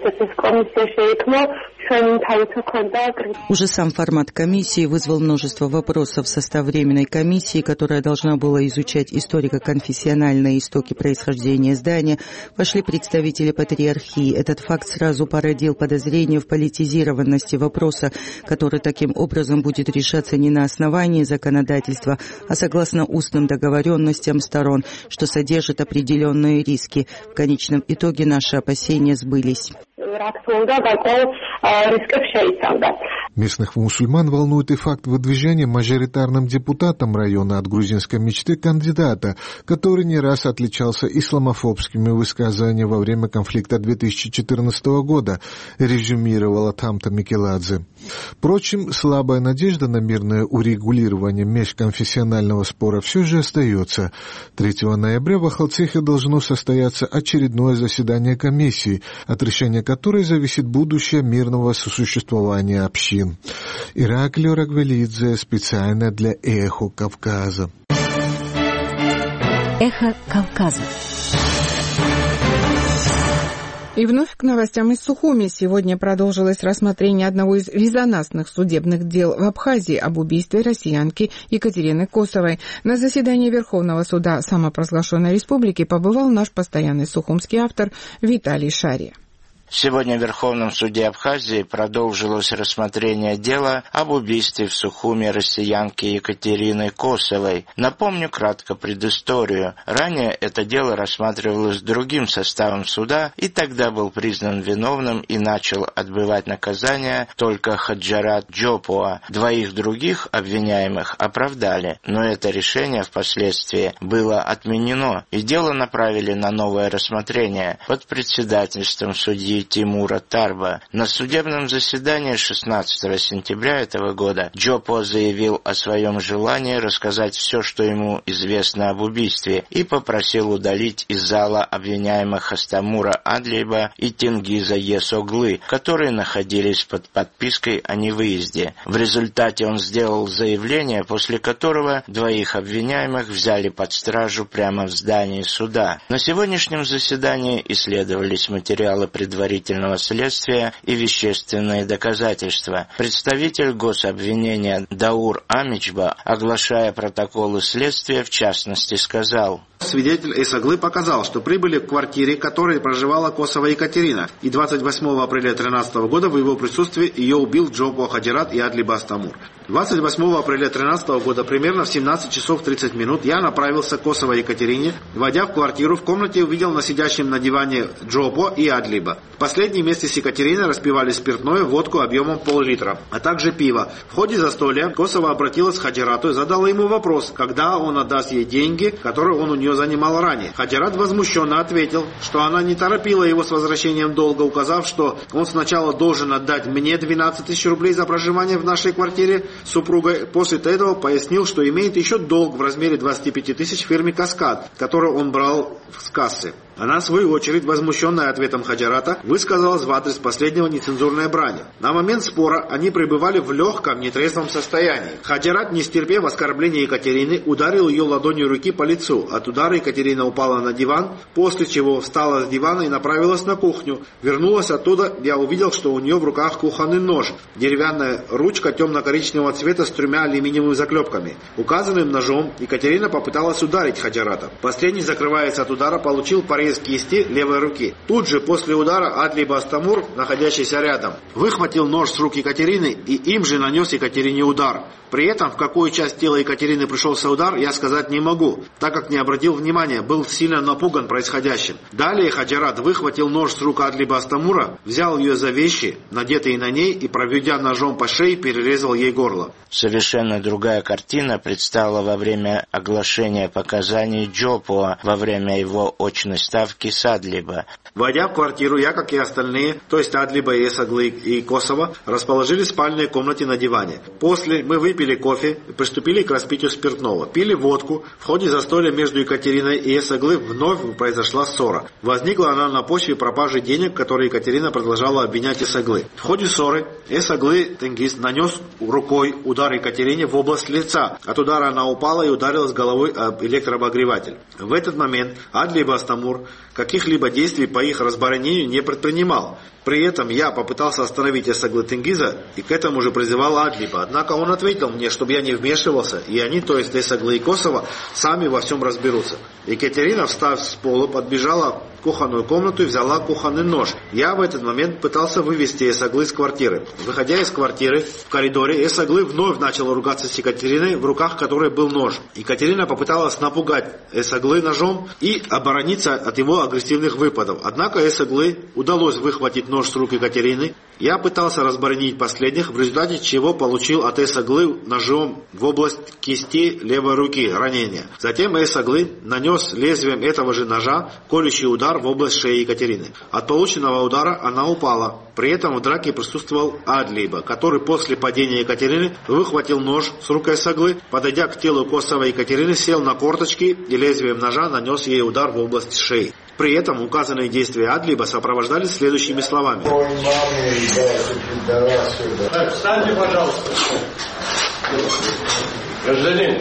Уже сам формат комиссии вызвал множество вопросов. В состав Временной комиссии, которая должна была изучать историко-конфессиональные истоки происхождения здания, вошли представители патриархии. Этот факт сразу породил подозрение в политизированности вопроса, который таким образом будет решаться не на основании законодательства, а согласно устным договоренностям сторон, что содержит определенные риски. В конечном итоге наши опасения сбылись. Местных мусульман волнует и факт выдвижения мажоритарным депутатом района от грузинской мечты кандидата, который не раз отличался исламофобскими высказываниями во время конфликта 2014 года, резюмировала Тамта Микеладзе. Впрочем, слабая надежда на мирное урегулирование межконфессионального спора все же остается. 3 ноября в Ахалцихе должно состояться очередное заседание комиссии, от решения которой зависит будущее мирного сосуществования общин. Ираклио Рагвелидзе специально для «Эхо Кавказа». «Эхо Кавказа». И вновь к новостям из Сухуми. Сегодня продолжилось рассмотрение одного из резонансных судебных дел в Абхазии об убийстве россиянки Екатерины Косовой. На заседании Верховного суда самопровозглашенной республики побывал наш постоянный сухумский автор Виталий Шария. Сегодня в Верховном суде Абхазии продолжилось рассмотрение дела об убийстве в Сухуми россиянки Екатерины Косовой. Напомню кратко предысторию. Ранее это дело рассматривалось другим составом суда, и тогда был признан виновным и начал отбывать наказание только Хаджарат Джопуа. 2 других обвиняемых оправдали, но это решение впоследствии было отменено, и дело направили на новое рассмотрение под председательством судьи Тимура Тарба. На судебном заседании 16 сентября этого года Джопо заявил о своем желании рассказать все, что ему известно об убийстве, и попросил удалить из зала обвиняемых Астамура Адлиба и Тенгиза Есоглы, которые находились под подпиской о невыезде. В результате он сделал заявление, после которого 2 обвиняемых взяли под стражу прямо в здании суда. На сегодняшнем заседании исследовались материалы предварительного следствия и вещественные доказательства. Представитель гособвинения Даур Амичба, оглашая протоколы следствия, в частности сказал: Свидетель Эсаглы показал, что прибыли к квартире, в которой проживала Косова Екатерина, и 28 апреля 2013 года в его присутствии ее убил Джопо Хаджират и Адлиба Астамур. 28 апреля 2013 года примерно в 17 часов 30 минут я направился к Косовой Екатерине. Войдя в квартиру, в комнате увидел на сидящем на диване Джопо и Адлиба. Последние вместе с Екатериной распивали спиртное, водку объемом пол-литра, а также пиво. В ходе застолья Косова обратилась к Хаджирату и задала ему вопрос, когда он отдаст ей деньги, которые он у нее занимал ранее. Хаджират возмущенно ответил, что она не торопила его с возвращением долга, указав, что он сначала должен отдать мне 12 тысяч рублей за проживание в нашей квартире с супругой. После этого пояснил, что имеет еще долг в размере 25 тысяч в фирме «Каскад», который он брал с кассы. Она, в свою очередь, возмущенная ответом Хаджирата, высказалась в адрес последнего нецензурной брани. На момент спора они пребывали в легком, нетрезвом состоянии. Хаджират, не стерпев оскорбления Екатерины, ударил ее ладонью руки по лицу. От удара Екатерина упала на диван, после чего встала с дивана и направилась на кухню. Вернулась оттуда, я увидел, что у нее в руках кухонный нож, деревянная ручка темно-коричневого цвета с 3 алюминиевыми заклепками. Указанным ножом Екатерина попыталась ударить Хаджирата. Последний, закрываясь от удара, получил порез кисти левой руки. Тут же после удара Адлиба Астамур, находящийся рядом, выхватил нож с рук Екатерины и им же нанес Екатерине удар. При этом, в какую часть тела Екатерины пришелся удар, я сказать не могу, так как не обратил внимания, был сильно напуган происходящим. Далее Хаджират выхватил нож с рук Адлиба Астамура, взял ее за вещи, надетые на ней, и, проведя ножом по шее, перерезал ей горло. Совершенно другая картина предстала во время оглашения показаний Джопо во время его очной ставки с Адлиба. Войдя в квартиру, я, как и остальные, то есть Адлиба, Эсаглы и Косова, расположились в спальной комнате на диване. После мы выпили кофе и приступили к распитию спиртного. Пили водку. В ходе застолья между Екатериной и Эсаглы вновь произошла ссора. Возникла она на почве пропажи денег, которые Екатерина продолжала обвинять Эсаглы. В ходе ссоры Эсаглы Тенгиз нанес рукой удар Екатерине в область лица. От удара она упала и ударилась головой об электрообогреватель. В этот момент Адлиба Астамур каких-либо действий по их разборонению не предпринимал. При этом я попытался остановить Эсаглы Тенгиза и к этому же призывал Адлиба. Однако он ответил мне, чтобы я не вмешивался, и они, то есть Эсаглы и Косова, сами во всем разберутся. Екатерина, встав с пола, подбежала в кухонную комнату и взяла кухонный нож. Я в этот момент пытался вывести Эсаглы из квартиры. Выходя из квартиры, в коридоре Эсаглы вновь начала ругаться с Екатериной, в руках которой был нож. Екатерина попыталась напугать Эсаглы ножом и оборониться от его агрессивных выпадов. Однако Эсаглы удалось выхватить нож с рук Екатерины. Я пытался разборонить последних, в результате чего получил от Эсаглы ножом в область кисти левой руки ранение. Затем Эсаглы нанес лезвием этого же ножа колющий удар в область шеи Екатерины. От полученного удара она упала. При этом в драке присутствовал Адлиба, который после падения Екатерины выхватил нож с рук Эсаглы, подойдя к телу Косовой Екатерины, сел на корточки и лезвием ножа нанес ей удар в область шеи. При этом указанные действия Адлиба сопровождались следующими словами. Встаньте, пожалуйста. Гражданин.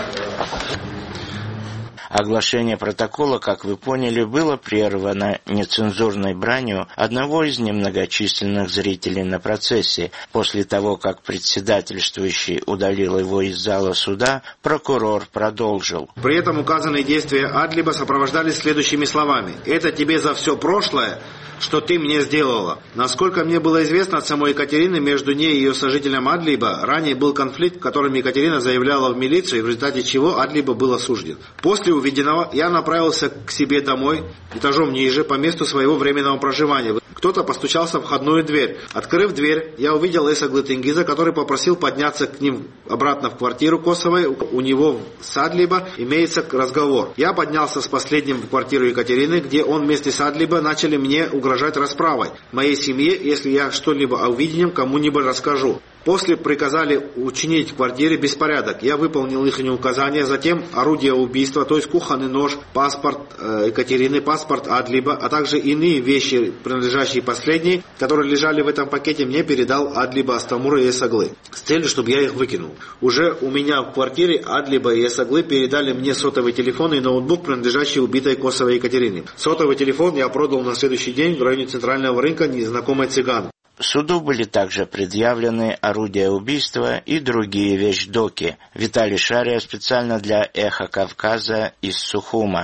Оглашение протокола, как вы поняли, было прервано нецензурной бранью одного из немногочисленных зрителей на процессе. После того, как председательствующий удалил его из зала суда, прокурор продолжил. При этом указанные действия Адлиба сопровождались следующими словами. «Это тебе за все прошлое, что ты мне сделала». Насколько мне было известно от самой Екатерины, между ней и ее сожителем Адлиба ранее был конфликт, в котором Екатерина заявляла в милицию, в результате чего Адлиба был осужден. После увиденного я направился к себе домой, этажом ниже, по месту своего временного проживания. Кто-то постучался в входную дверь. Открыв дверь, я увидел Эсаглы Тенгиза, который попросил подняться к ним обратно в квартиру Косовой. У него с Адлиба имеется разговор. Я поднялся с последним в квартиру Екатерины, где он вместе с Адлиба начали мне угрожать расправой. Моей семье, если я что-либо о увиденном кому-нибудь расскажу. После приказали учинить в квартире беспорядок. Я выполнил их указания. Затем орудие убийства, то есть кухонный нож, паспорт Екатерины, паспорт Адлиба, а также иные вещи, принадлежащие последней, которые лежали в этом пакете, мне передал Адлиба Астамур и Эсаглы с целью, чтобы я их выкинул. Уже у меня в квартире Адлиба и Эсаглы передали мне сотовый телефон и ноутбук, принадлежащий убитой Косовой Екатерине. Сотовый телефон я продал на следующий день в районе центрального рынка незнакомой цыган. Суду были также предъявлены орудия убийства и другие вещдоки. Виталий Шария специально для «Эхо Кавказа» из Сухума.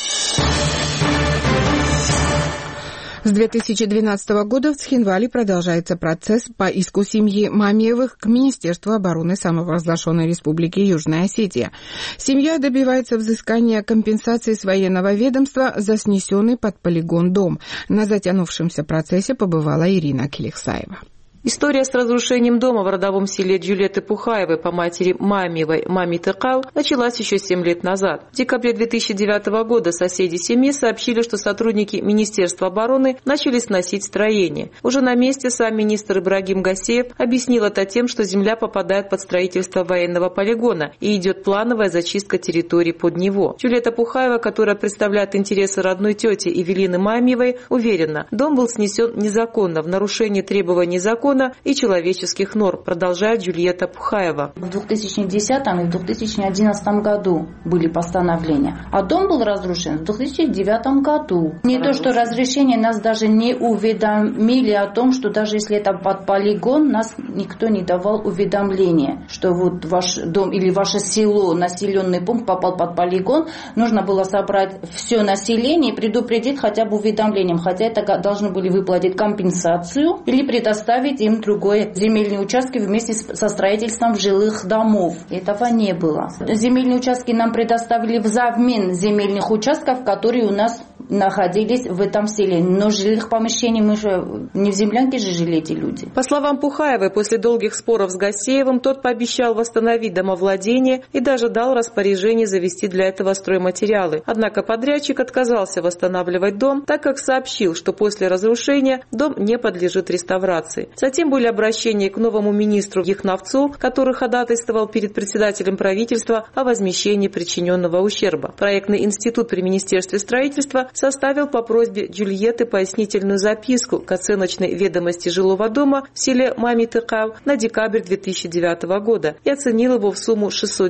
С 2012 года в Цхинвале продолжается процесс по иску семьи Мамиевых к Министерству обороны самопровозглашенной Республики Южная Осетия. Семья добивается взыскания компенсации с военного ведомства за снесенный под полигон дом. На затянувшемся процессе побывала Ирина Келихсаева. История с разрушением дома в родовом селе Джулетты Пухаевой по матери Мамиевой Мами Тыкау началась еще 7 лет назад. В декабре 2009 года соседи семьи сообщили, что сотрудники Министерства обороны начали сносить строение. Уже на месте сам министр Ибрагим Гасеев объяснил это тем, что земля попадает под строительство военного полигона и идет плановая зачистка территории под него. Джулетта Пухаева, которая представляет интересы родной тети Эвелины Мамиевой, уверена, дом был снесен незаконно в нарушении требований закона и человеческих норм, продолжает Джульетта Пухаева. В 2010 и в 2011 году были постановления, а дом был разрушен в 2009 году. Не то, что разрешение, нас даже не уведомили о том, что даже если это под полигон, нас никто не давал уведомления, что вот ваш дом или ваше село, населенный пункт попал под полигон, нужно было собрать все население и предупредить хотя бы уведомлением, хотя это должны были выплатить компенсацию или предоставить им другое земельные участки вместе со строительством жилых домов. Этого не было. Земельные участки нам предоставили взамен земельных участков, которые у нас находились в этом селе. Но жилых помещений мы же не в землянке же жили эти люди. По словам Пухаевой, после долгих споров с Гасеевым, тот пообещал восстановить домовладение и даже дал распоряжение завести для этого стройматериалы. Однако подрядчик отказался восстанавливать дом, так как сообщил, что после разрушения дом не подлежит реставрации. Затем были обращения к новому министру Ехновцу, который ходатайствовал перед председателем правительства о возмещении причиненного ущерба. Проектный институт при Министерстве строительства составил по просьбе Джульетты пояснительную записку к оценочной ведомости жилого дома в селе Мами Тыкау на декабрь 2009 года и оценил его в сумму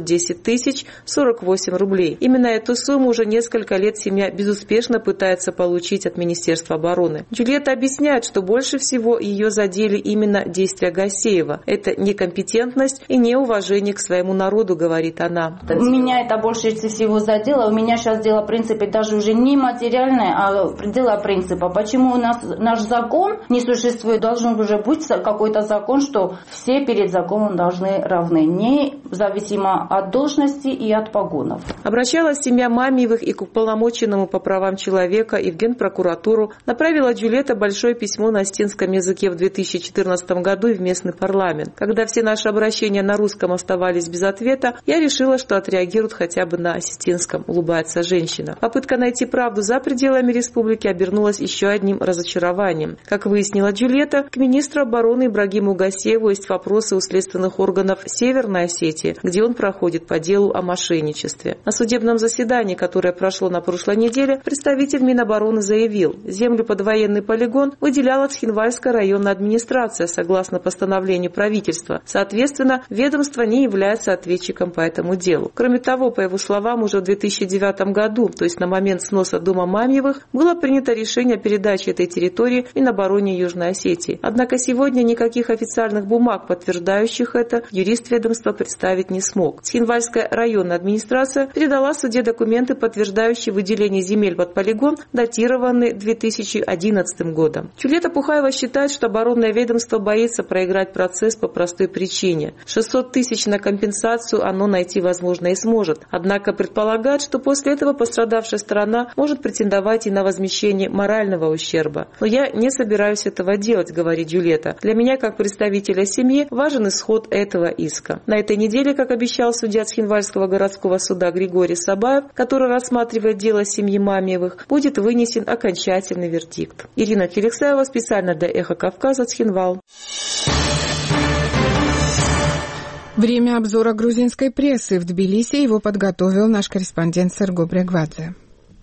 610 048 рублей. Именно эту сумму уже несколько лет семья безуспешно пытается получить от Министерства обороны. Джульетта объясняет, что больше всего ее задели именно действия Гасеева. Это некомпетентность и неуважение к своему народу, говорит она. Меня это больше всего задело. У меня сейчас дело, в принципе, даже уже не материальное, а дело принципа. Почему у нас наш закон не существует? Должен уже быть какой-то закон, что все перед законом должны равны, независимо от должности и от погонов. Обращалась семья Мамиевых и к уполномоченному по правам человека и в Генпрокуратуру. Направила Джульетта большое письмо на остинском языке в 2014 году и в местный парламент. Когда все наши обращения на русском оставались без ответа, я решила, что отреагируют хотя бы на осетинском, улыбается женщина. Попытка найти правду за пределами республики обернулась еще одним разочарованием. Как выяснила Джульетта, к министру обороны Ибрагиму Гасееву есть вопросы у следственных органов Северной Осетии, где он проходит по делу о мошенничестве. На судебном заседании, которое прошло на прошлой неделе, представитель Минобороны заявил, землю под военный полигон выделяла Цхинвальская районная администрация согласно постановлению правительства. Соответственно, ведомство не является ответчиком по этому делу. Кроме того, по его словам, уже в 2009 году, то есть на момент сноса дома Мамиевых, было принято решение о передаче этой территории Минобороне Южной Осетии. Однако сегодня никаких официальных бумаг, подтверждающих это, юрист ведомства представить не смог. Цхинвальская районная администрация передала суде документы, подтверждающие выделение земель под полигон, датированные 2011 годом. Джульетта Пухаева считает, что оборонное ведомство боится проиграть процесс по простой причине. 600 000 на компенсацию оно найти возможно и сможет. Однако предполагает, что после этого пострадавшая сторона может претендовать и на возмещение морального ущерба. Но я не собираюсь этого делать, говорит Джульетта. Для меня, как представителя семьи, важен исход этого иска. На этой неделе, как обещал судья Цхинвальского городского суда Григорий Сабаев, который рассматривает дело семьи Мамиевых, будет вынесен окончательный вердикт. Ирина Келихсаева, специально для «Эхо Кавказа», Цхинвал. Время обзора грузинской прессы в Тбилиси его подготовил наш корреспондент Серго Брегвадзе.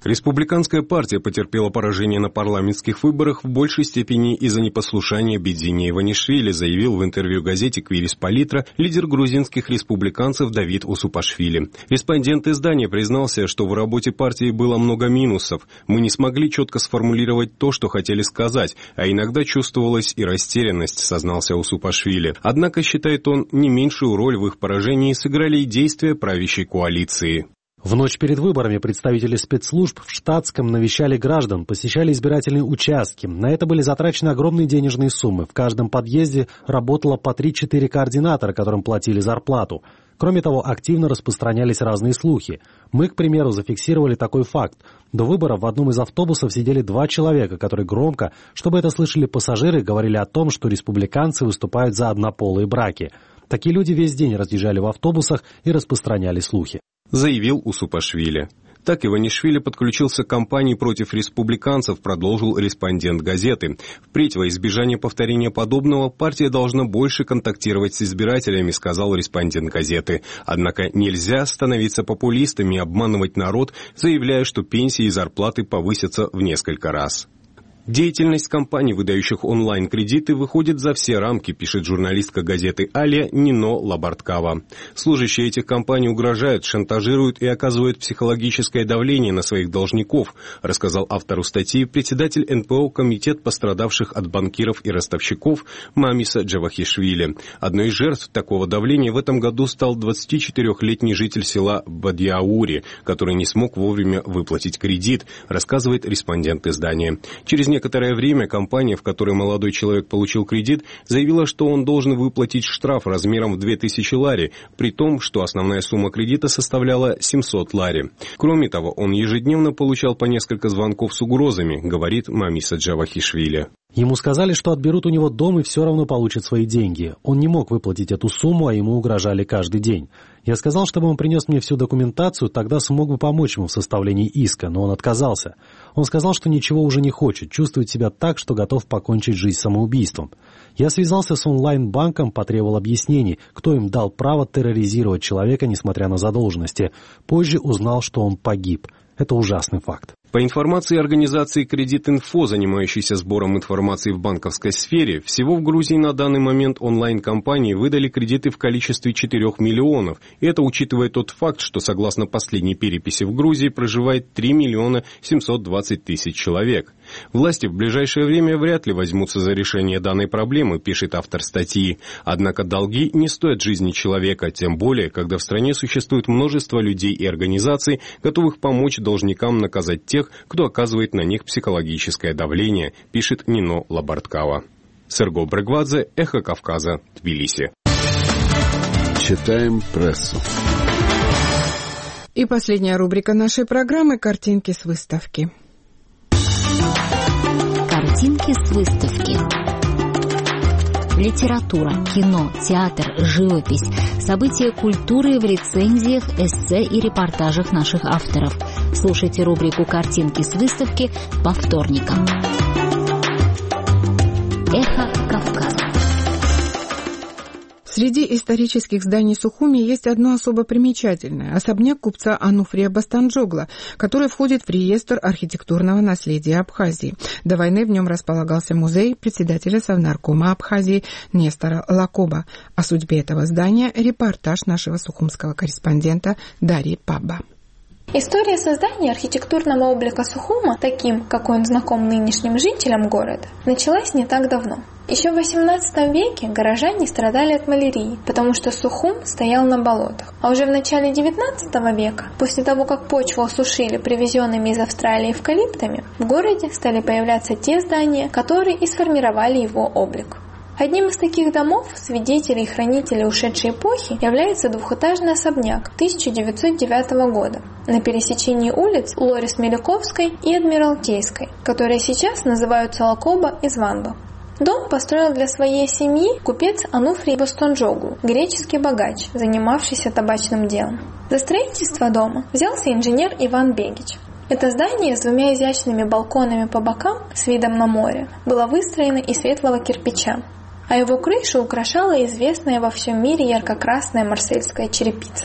Республиканская партия потерпела поражение на парламентских выборах в большей степени из-за непослушания Бедзине Иванишвили, заявил в интервью газете «Квирис Политра» лидер грузинских республиканцев Давид Усупашвили. Респондент издания признался, что в работе партии было много минусов. Мы не смогли четко сформулировать то, что хотели сказать, а иногда чувствовалась и растерянность, сознался Усупашвили. Однако, считает он, не меньшую роль в их поражении сыграли и действия правящей коалиции. В ночь перед выборами представители спецслужб в штатском навещали граждан, посещали избирательные участки. На это были затрачены огромные денежные суммы. В каждом подъезде работало по 3-4 координатора, которым платили зарплату. Кроме того, активно распространялись разные слухи. Мы, к примеру, зафиксировали такой факт. До выборов в одном из автобусов сидели 2 человека, которые громко, чтобы это слышали пассажиры, говорили о том, что республиканцы выступают за однополые браки. Такие люди весь день разъезжали в автобусах и распространяли слухи, заявил Усупашвили. Так Иванишвили подключился к кампании против республиканцев, продолжил респондент газеты. Впредь во избежание повторения подобного партия должна больше контактировать с избирателями, сказал респондент газеты. Однако нельзя становиться популистами и обманывать народ, заявляя, что пенсии и зарплаты повысятся в несколько раз. Деятельность компаний, выдающих онлайн-кредиты, выходит за все рамки, пишет журналистка газеты «Алия» Нино Лабарткава. Служащие этих компаний угрожают, шантажируют и оказывают психологическое давление на своих должников, рассказал автору статьи председатель НПО «Комитет пострадавших от банкиров и ростовщиков» Мамиса Джавахишвили. Одной из жертв такого давления в этом году стал 24-летний житель села Бадьяури, который не смог вовремя выплатить кредит, рассказывает респондент издания. Через некоторое время компания, в которой молодой человек получил кредит, заявила, что он должен выплатить штраф размером в 2000 лари, при том, что основная сумма кредита составляла 700 лари. Кроме того, он ежедневно получал по несколько звонков с угрозами, говорит Мамиса Джавахишвили. Ему сказали, что отберут у него дом и все равно получат свои деньги. Он не мог выплатить эту сумму, а ему угрожали каждый день. Я сказал, чтобы он принес мне всю документацию, тогда смог бы помочь ему в составлении иска, но он отказался. Он сказал, что ничего уже не хочет, чувствует себя так, что готов покончить жизнь самоубийством. Я связался с онлайн-банком, потребовал объяснений, кто им дал право терроризировать человека, несмотря на задолженности. Позже узнал, что он погиб. Это ужасный факт. По информации организации «Кредит-Инфо», занимающейся сбором информации в банковской сфере, всего в Грузии на данный момент онлайн-компании выдали кредиты в количестве 4 миллионов. И это учитывая тот факт, что согласно последней переписи в Грузии проживает 3 миллиона 720 тысяч человек. Власти в ближайшее время вряд ли возьмутся за решение данной проблемы, пишет автор статьи. Однако долги не стоят жизни человека, тем более, когда в стране существует множество людей и организаций, готовых помочь должникам наказать тех, кто оказывает на них психологическое давление, пишет Нино Лабарткава. Серго Брегвадзе, Эхо Кавказа, Тбилиси. Читаем прессу. И последняя рубрика нашей программы «Картинки с выставки». Картинки с выставки. Литература, кино, театр, живопись, события культуры в рецензиях, эссе и репортажах наших авторов. Слушайте рубрику «Картинки с выставки» по вторникам. Эхо Кавказа. Среди исторических зданий Сухуми есть одно особо примечательное – особняк купца Ануфрия Бастанджогла, который входит в реестр архитектурного наследия Абхазии. До войны в нем располагался музей председателя Совнаркома Абхазии Нестора Лакоба. О судьбе этого здания – репортаж нашего сухумского корреспондента Дарьи Паба. История создания архитектурного облика Сухума, таким, какой он знаком нынешним жителям города, началась не так давно. Еще в XVIII веке горожане страдали от малярии, потому что Сухум стоял на болотах. А уже в начале XIX века, после того, как почву осушили привезенными из Австралии эвкалиптами, в городе стали появляться те здания, которые и сформировали его облик. Одним из таких домов, свидетелей и хранителей ушедшей эпохи, является двухэтажный особняк 1909 года на пересечении улиц Лорис-Меликовской и Адмиралтейской, которые сейчас называются Лакоба и Званба. Дом построил для своей семьи купец Ануфрий Бастанджоглу, греческий богач, занимавшийся табачным делом. За строительство дома взялся инженер Иван Бегич. Это здание с 2 изящными балконами по бокам с видом на море было выстроено из светлого кирпича, а его крышу украшала известная во всем мире ярко-красная марсельская черепица.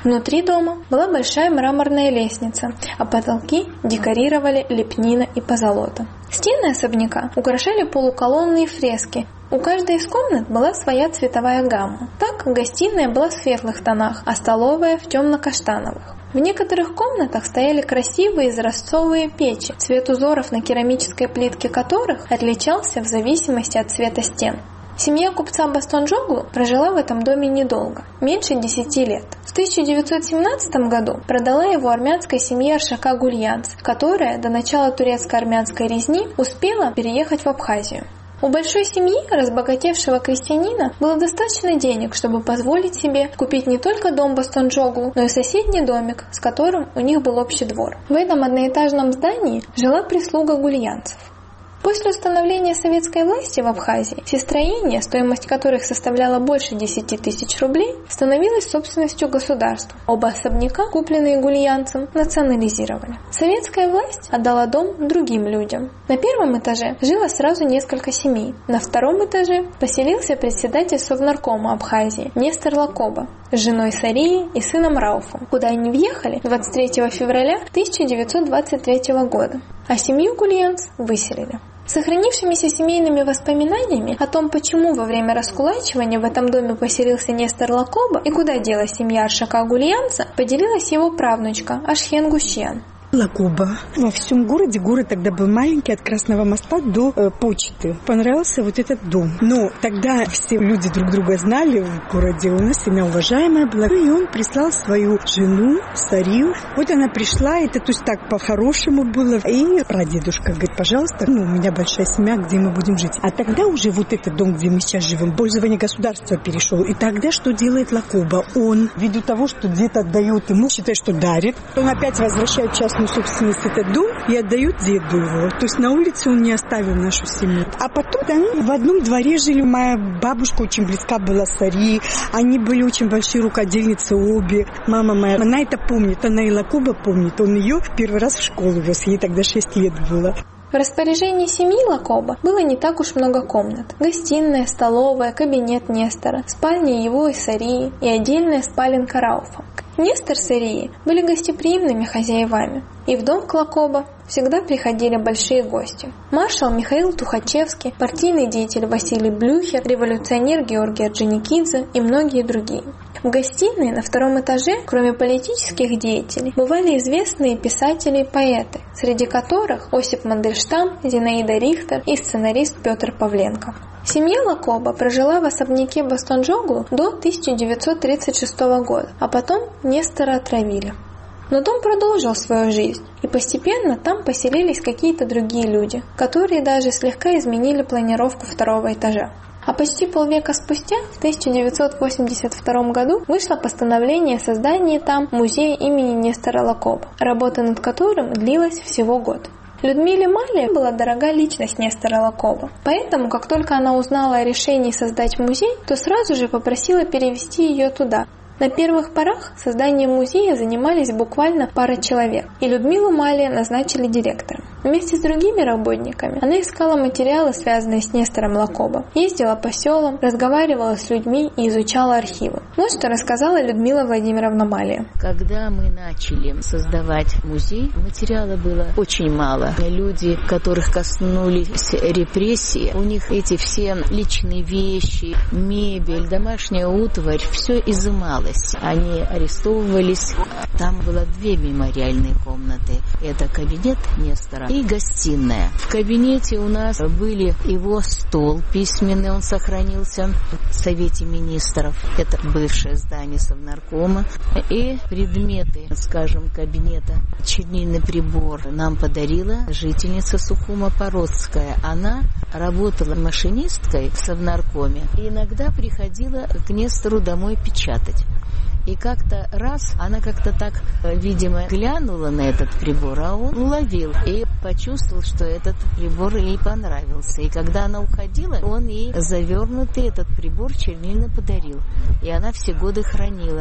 Внутри дома была большая мраморная лестница, а потолки декорировали лепнина и позолота. Стены особняка украшали полуколонные фрески. У каждой из комнат была своя цветовая гамма. Так, гостиная была в светлых тонах, а столовая в темно-каштановых. В некоторых комнатах стояли красивые изразцовые печи, цвет узоров на керамической плитке которых отличался в зависимости от цвета стен. Семья купца Бастонджоглу прожила в этом доме недолго, меньше 10 лет. В 1917 году продала его армянской семье Аршака Гульянц, которая до начала турецко-армянской резни успела переехать в Абхазию. У большой семьи разбогатевшего крестьянина было достаточно денег, чтобы позволить себе купить не только дом Бастонджоглу, но и соседний домик, с которым у них был общий двор. В этом одноэтажном здании жила прислуга гульянцев. После установления советской власти в Абхазии все строения, стоимость которых составляла больше 10 тысяч рублей, становилось собственностью государства. Оба особняка, купленные гульянцем, национализировали. Советская власть отдала дом другим людям. На первом этаже жило сразу несколько семей. На втором этаже поселился председатель Совнаркома Абхазии Нестор Лакоба с женой Сарией и сыном Рауфом, куда они въехали 23 февраля 1923 года, а семью гульянц выселили. Сохранившимися семейными воспоминаниями о том, почему во время раскулачивания в этом доме поселился Нестор Лакоба и куда делась семья Аршака Гульянца, поделилась его правнучка Ашхен Гущиан. Лакоба. Во всем городе, город тогда был маленький, от Красного моста до почты. Понравился вот этот дом. Но тогда все люди друг друга знали в городе. У нас семья уважаемая была. И он прислал свою жену, Сарию. Вот она пришла, это то есть так по-хорошему было. И прадедушка говорит, пожалуйста, у меня большая семья, где мы будем жить. А тогда уже вот этот дом, где мы сейчас живем, пользование государства перешел. И тогда что делает Лакоба? Он, ввиду того, что дед отдает ему, считает, что дарит, он опять возвращает частную собственность этот дом и отдают деду его. То есть на улице он не оставил нашу семью. А потом они в одном дворе жили. Моя бабушка очень близка была с Сарией. Они были очень большие рукодельницы обе. Мама моя, она это помнит. Она и Лакоба помнит. Он ее первый раз в школу вез. Ей тогда 6 лет было. В распоряжении семьи Лакоба было не так уж много комнат. Гостиная, столовая, кабинет Нестора, спальня его и Сарии и отдельная спаленка Рауфа. Нестор с Сарией были гостеприимными хозяевами, и в дом к Лакоба всегда приходили большие гости. Маршал Михаил Тухачевский, партийный деятель Василий Блюхер, революционер Георгий Орджоникидзе и многие другие. В гостиной на втором этаже, кроме политических деятелей, бывали известные писатели и поэты, среди которых Осип Мандельштам, Зинаида Рихтер и сценарист Петр Павленко. Семья Лакоба прожила в особняке Бастонджоглу до 1936 года, а потом Нестора отравили. Но дом продолжил свою жизнь, и постепенно там поселились какие-то другие люди, которые даже слегка изменили планировку второго этажа. А почти полвека спустя, в 1982 году, вышло постановление о создании там музея имени Нестора Лакоба, работа над которым длилась всего год. Людмиле Малле была дорога личность Нестора Лакоба, поэтому, как только она узнала о решении создать музей, то сразу же попросила перевести ее туда. На первых порах созданием музея занимались буквально пара человек, и Людмилу Малле назначили директором. Вместе с другими работниками она искала материалы, связанные с Нестором Лакоба, ездила по селам, разговаривала с людьми и изучала архивы. Вот что рассказала Людмила Владимировна Малле. Когда мы начали создавать музей, материала было очень мало. Люди, которых коснулись репрессии, у них эти все личные вещи, мебель, домашняя утварь, все изымалось. Они арестовывались. Там было 2 мемориальные комнаты. Это кабинет Нестора и гостиная. В кабинете у нас были его стол письменный, он сохранился в Совете министров. Это бывшее здание Совнаркома. И предметы, скажем, кабинета. Чернильный прибор нам подарила жительница Сухума Породская. Она работала машинисткой в Совнаркоме и иногда приходила к Нестору домой печатать. И как-то раз она как-то так, видимо, глянула на этот прибор, а он уловил и почувствовал, что этот прибор ей понравился. И когда она уходила, он ей завернутый этот прибор чернильно подарил. И она все годы хранила.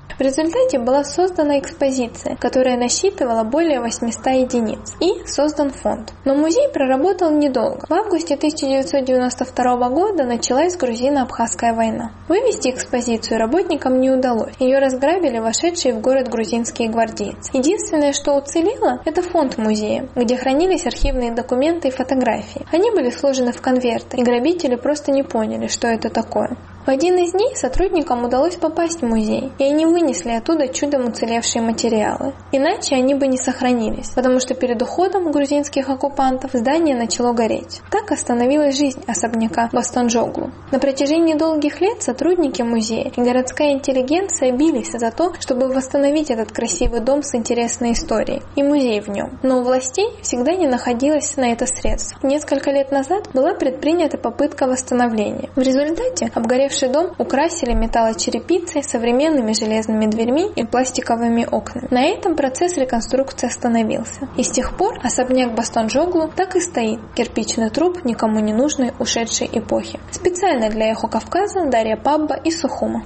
В результате была создана экспозиция, которая насчитывала более 800 единиц, и создан фонд. Но музей проработал недолго. В августе 1992 года началась грузино-абхазская война. Вывести экспозицию работникам не удалось. Ее разграбили вошедшие в город грузинские гвардейцы. Единственное, что уцелело, это фонд музея, где хранились архивные документы и фотографии. Они были сложены в конверты, и грабители просто не поняли, что это такое. В один из дней сотрудникам удалось попасть в музей, и они вынесли оттуда чудом уцелевшие материалы. Иначе они бы не сохранились, потому что перед уходом грузинских оккупантов здание начало гореть. Так остановилась жизнь особняка Бастонджоглу. На протяжении долгих лет сотрудники музея и городская интеллигенция бились за то, чтобы восстановить этот красивый дом с интересной историей и музей в нем. Но у властей всегда не находилось на это средств. Несколько лет назад была предпринята попытка восстановления. В результате обгоревший дом украсили металлочерепицей, современными железными дверьми и пластиковыми окнами. На этом процесс реконструкции остановился. И с тех пор особняк Бастонджоглу так и стоит, кирпичный труп никому не нужной ушедшей эпохи. Специально для Эхо Кавказа Дарья Пабба из Сухума.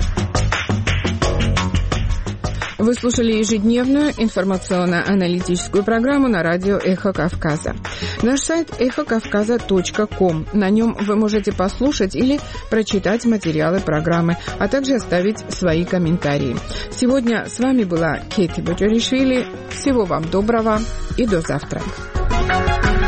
Вы слушали ежедневную информационно-аналитическую программу на радио «Эхо Кавказа». Наш сайт эхокавказа.ком. На нем вы можете послушать или прочитать материалы программы, а также оставить свои комментарии. Сегодня с вами была Кейти Бочаришвили. Всего вам доброго и до завтра.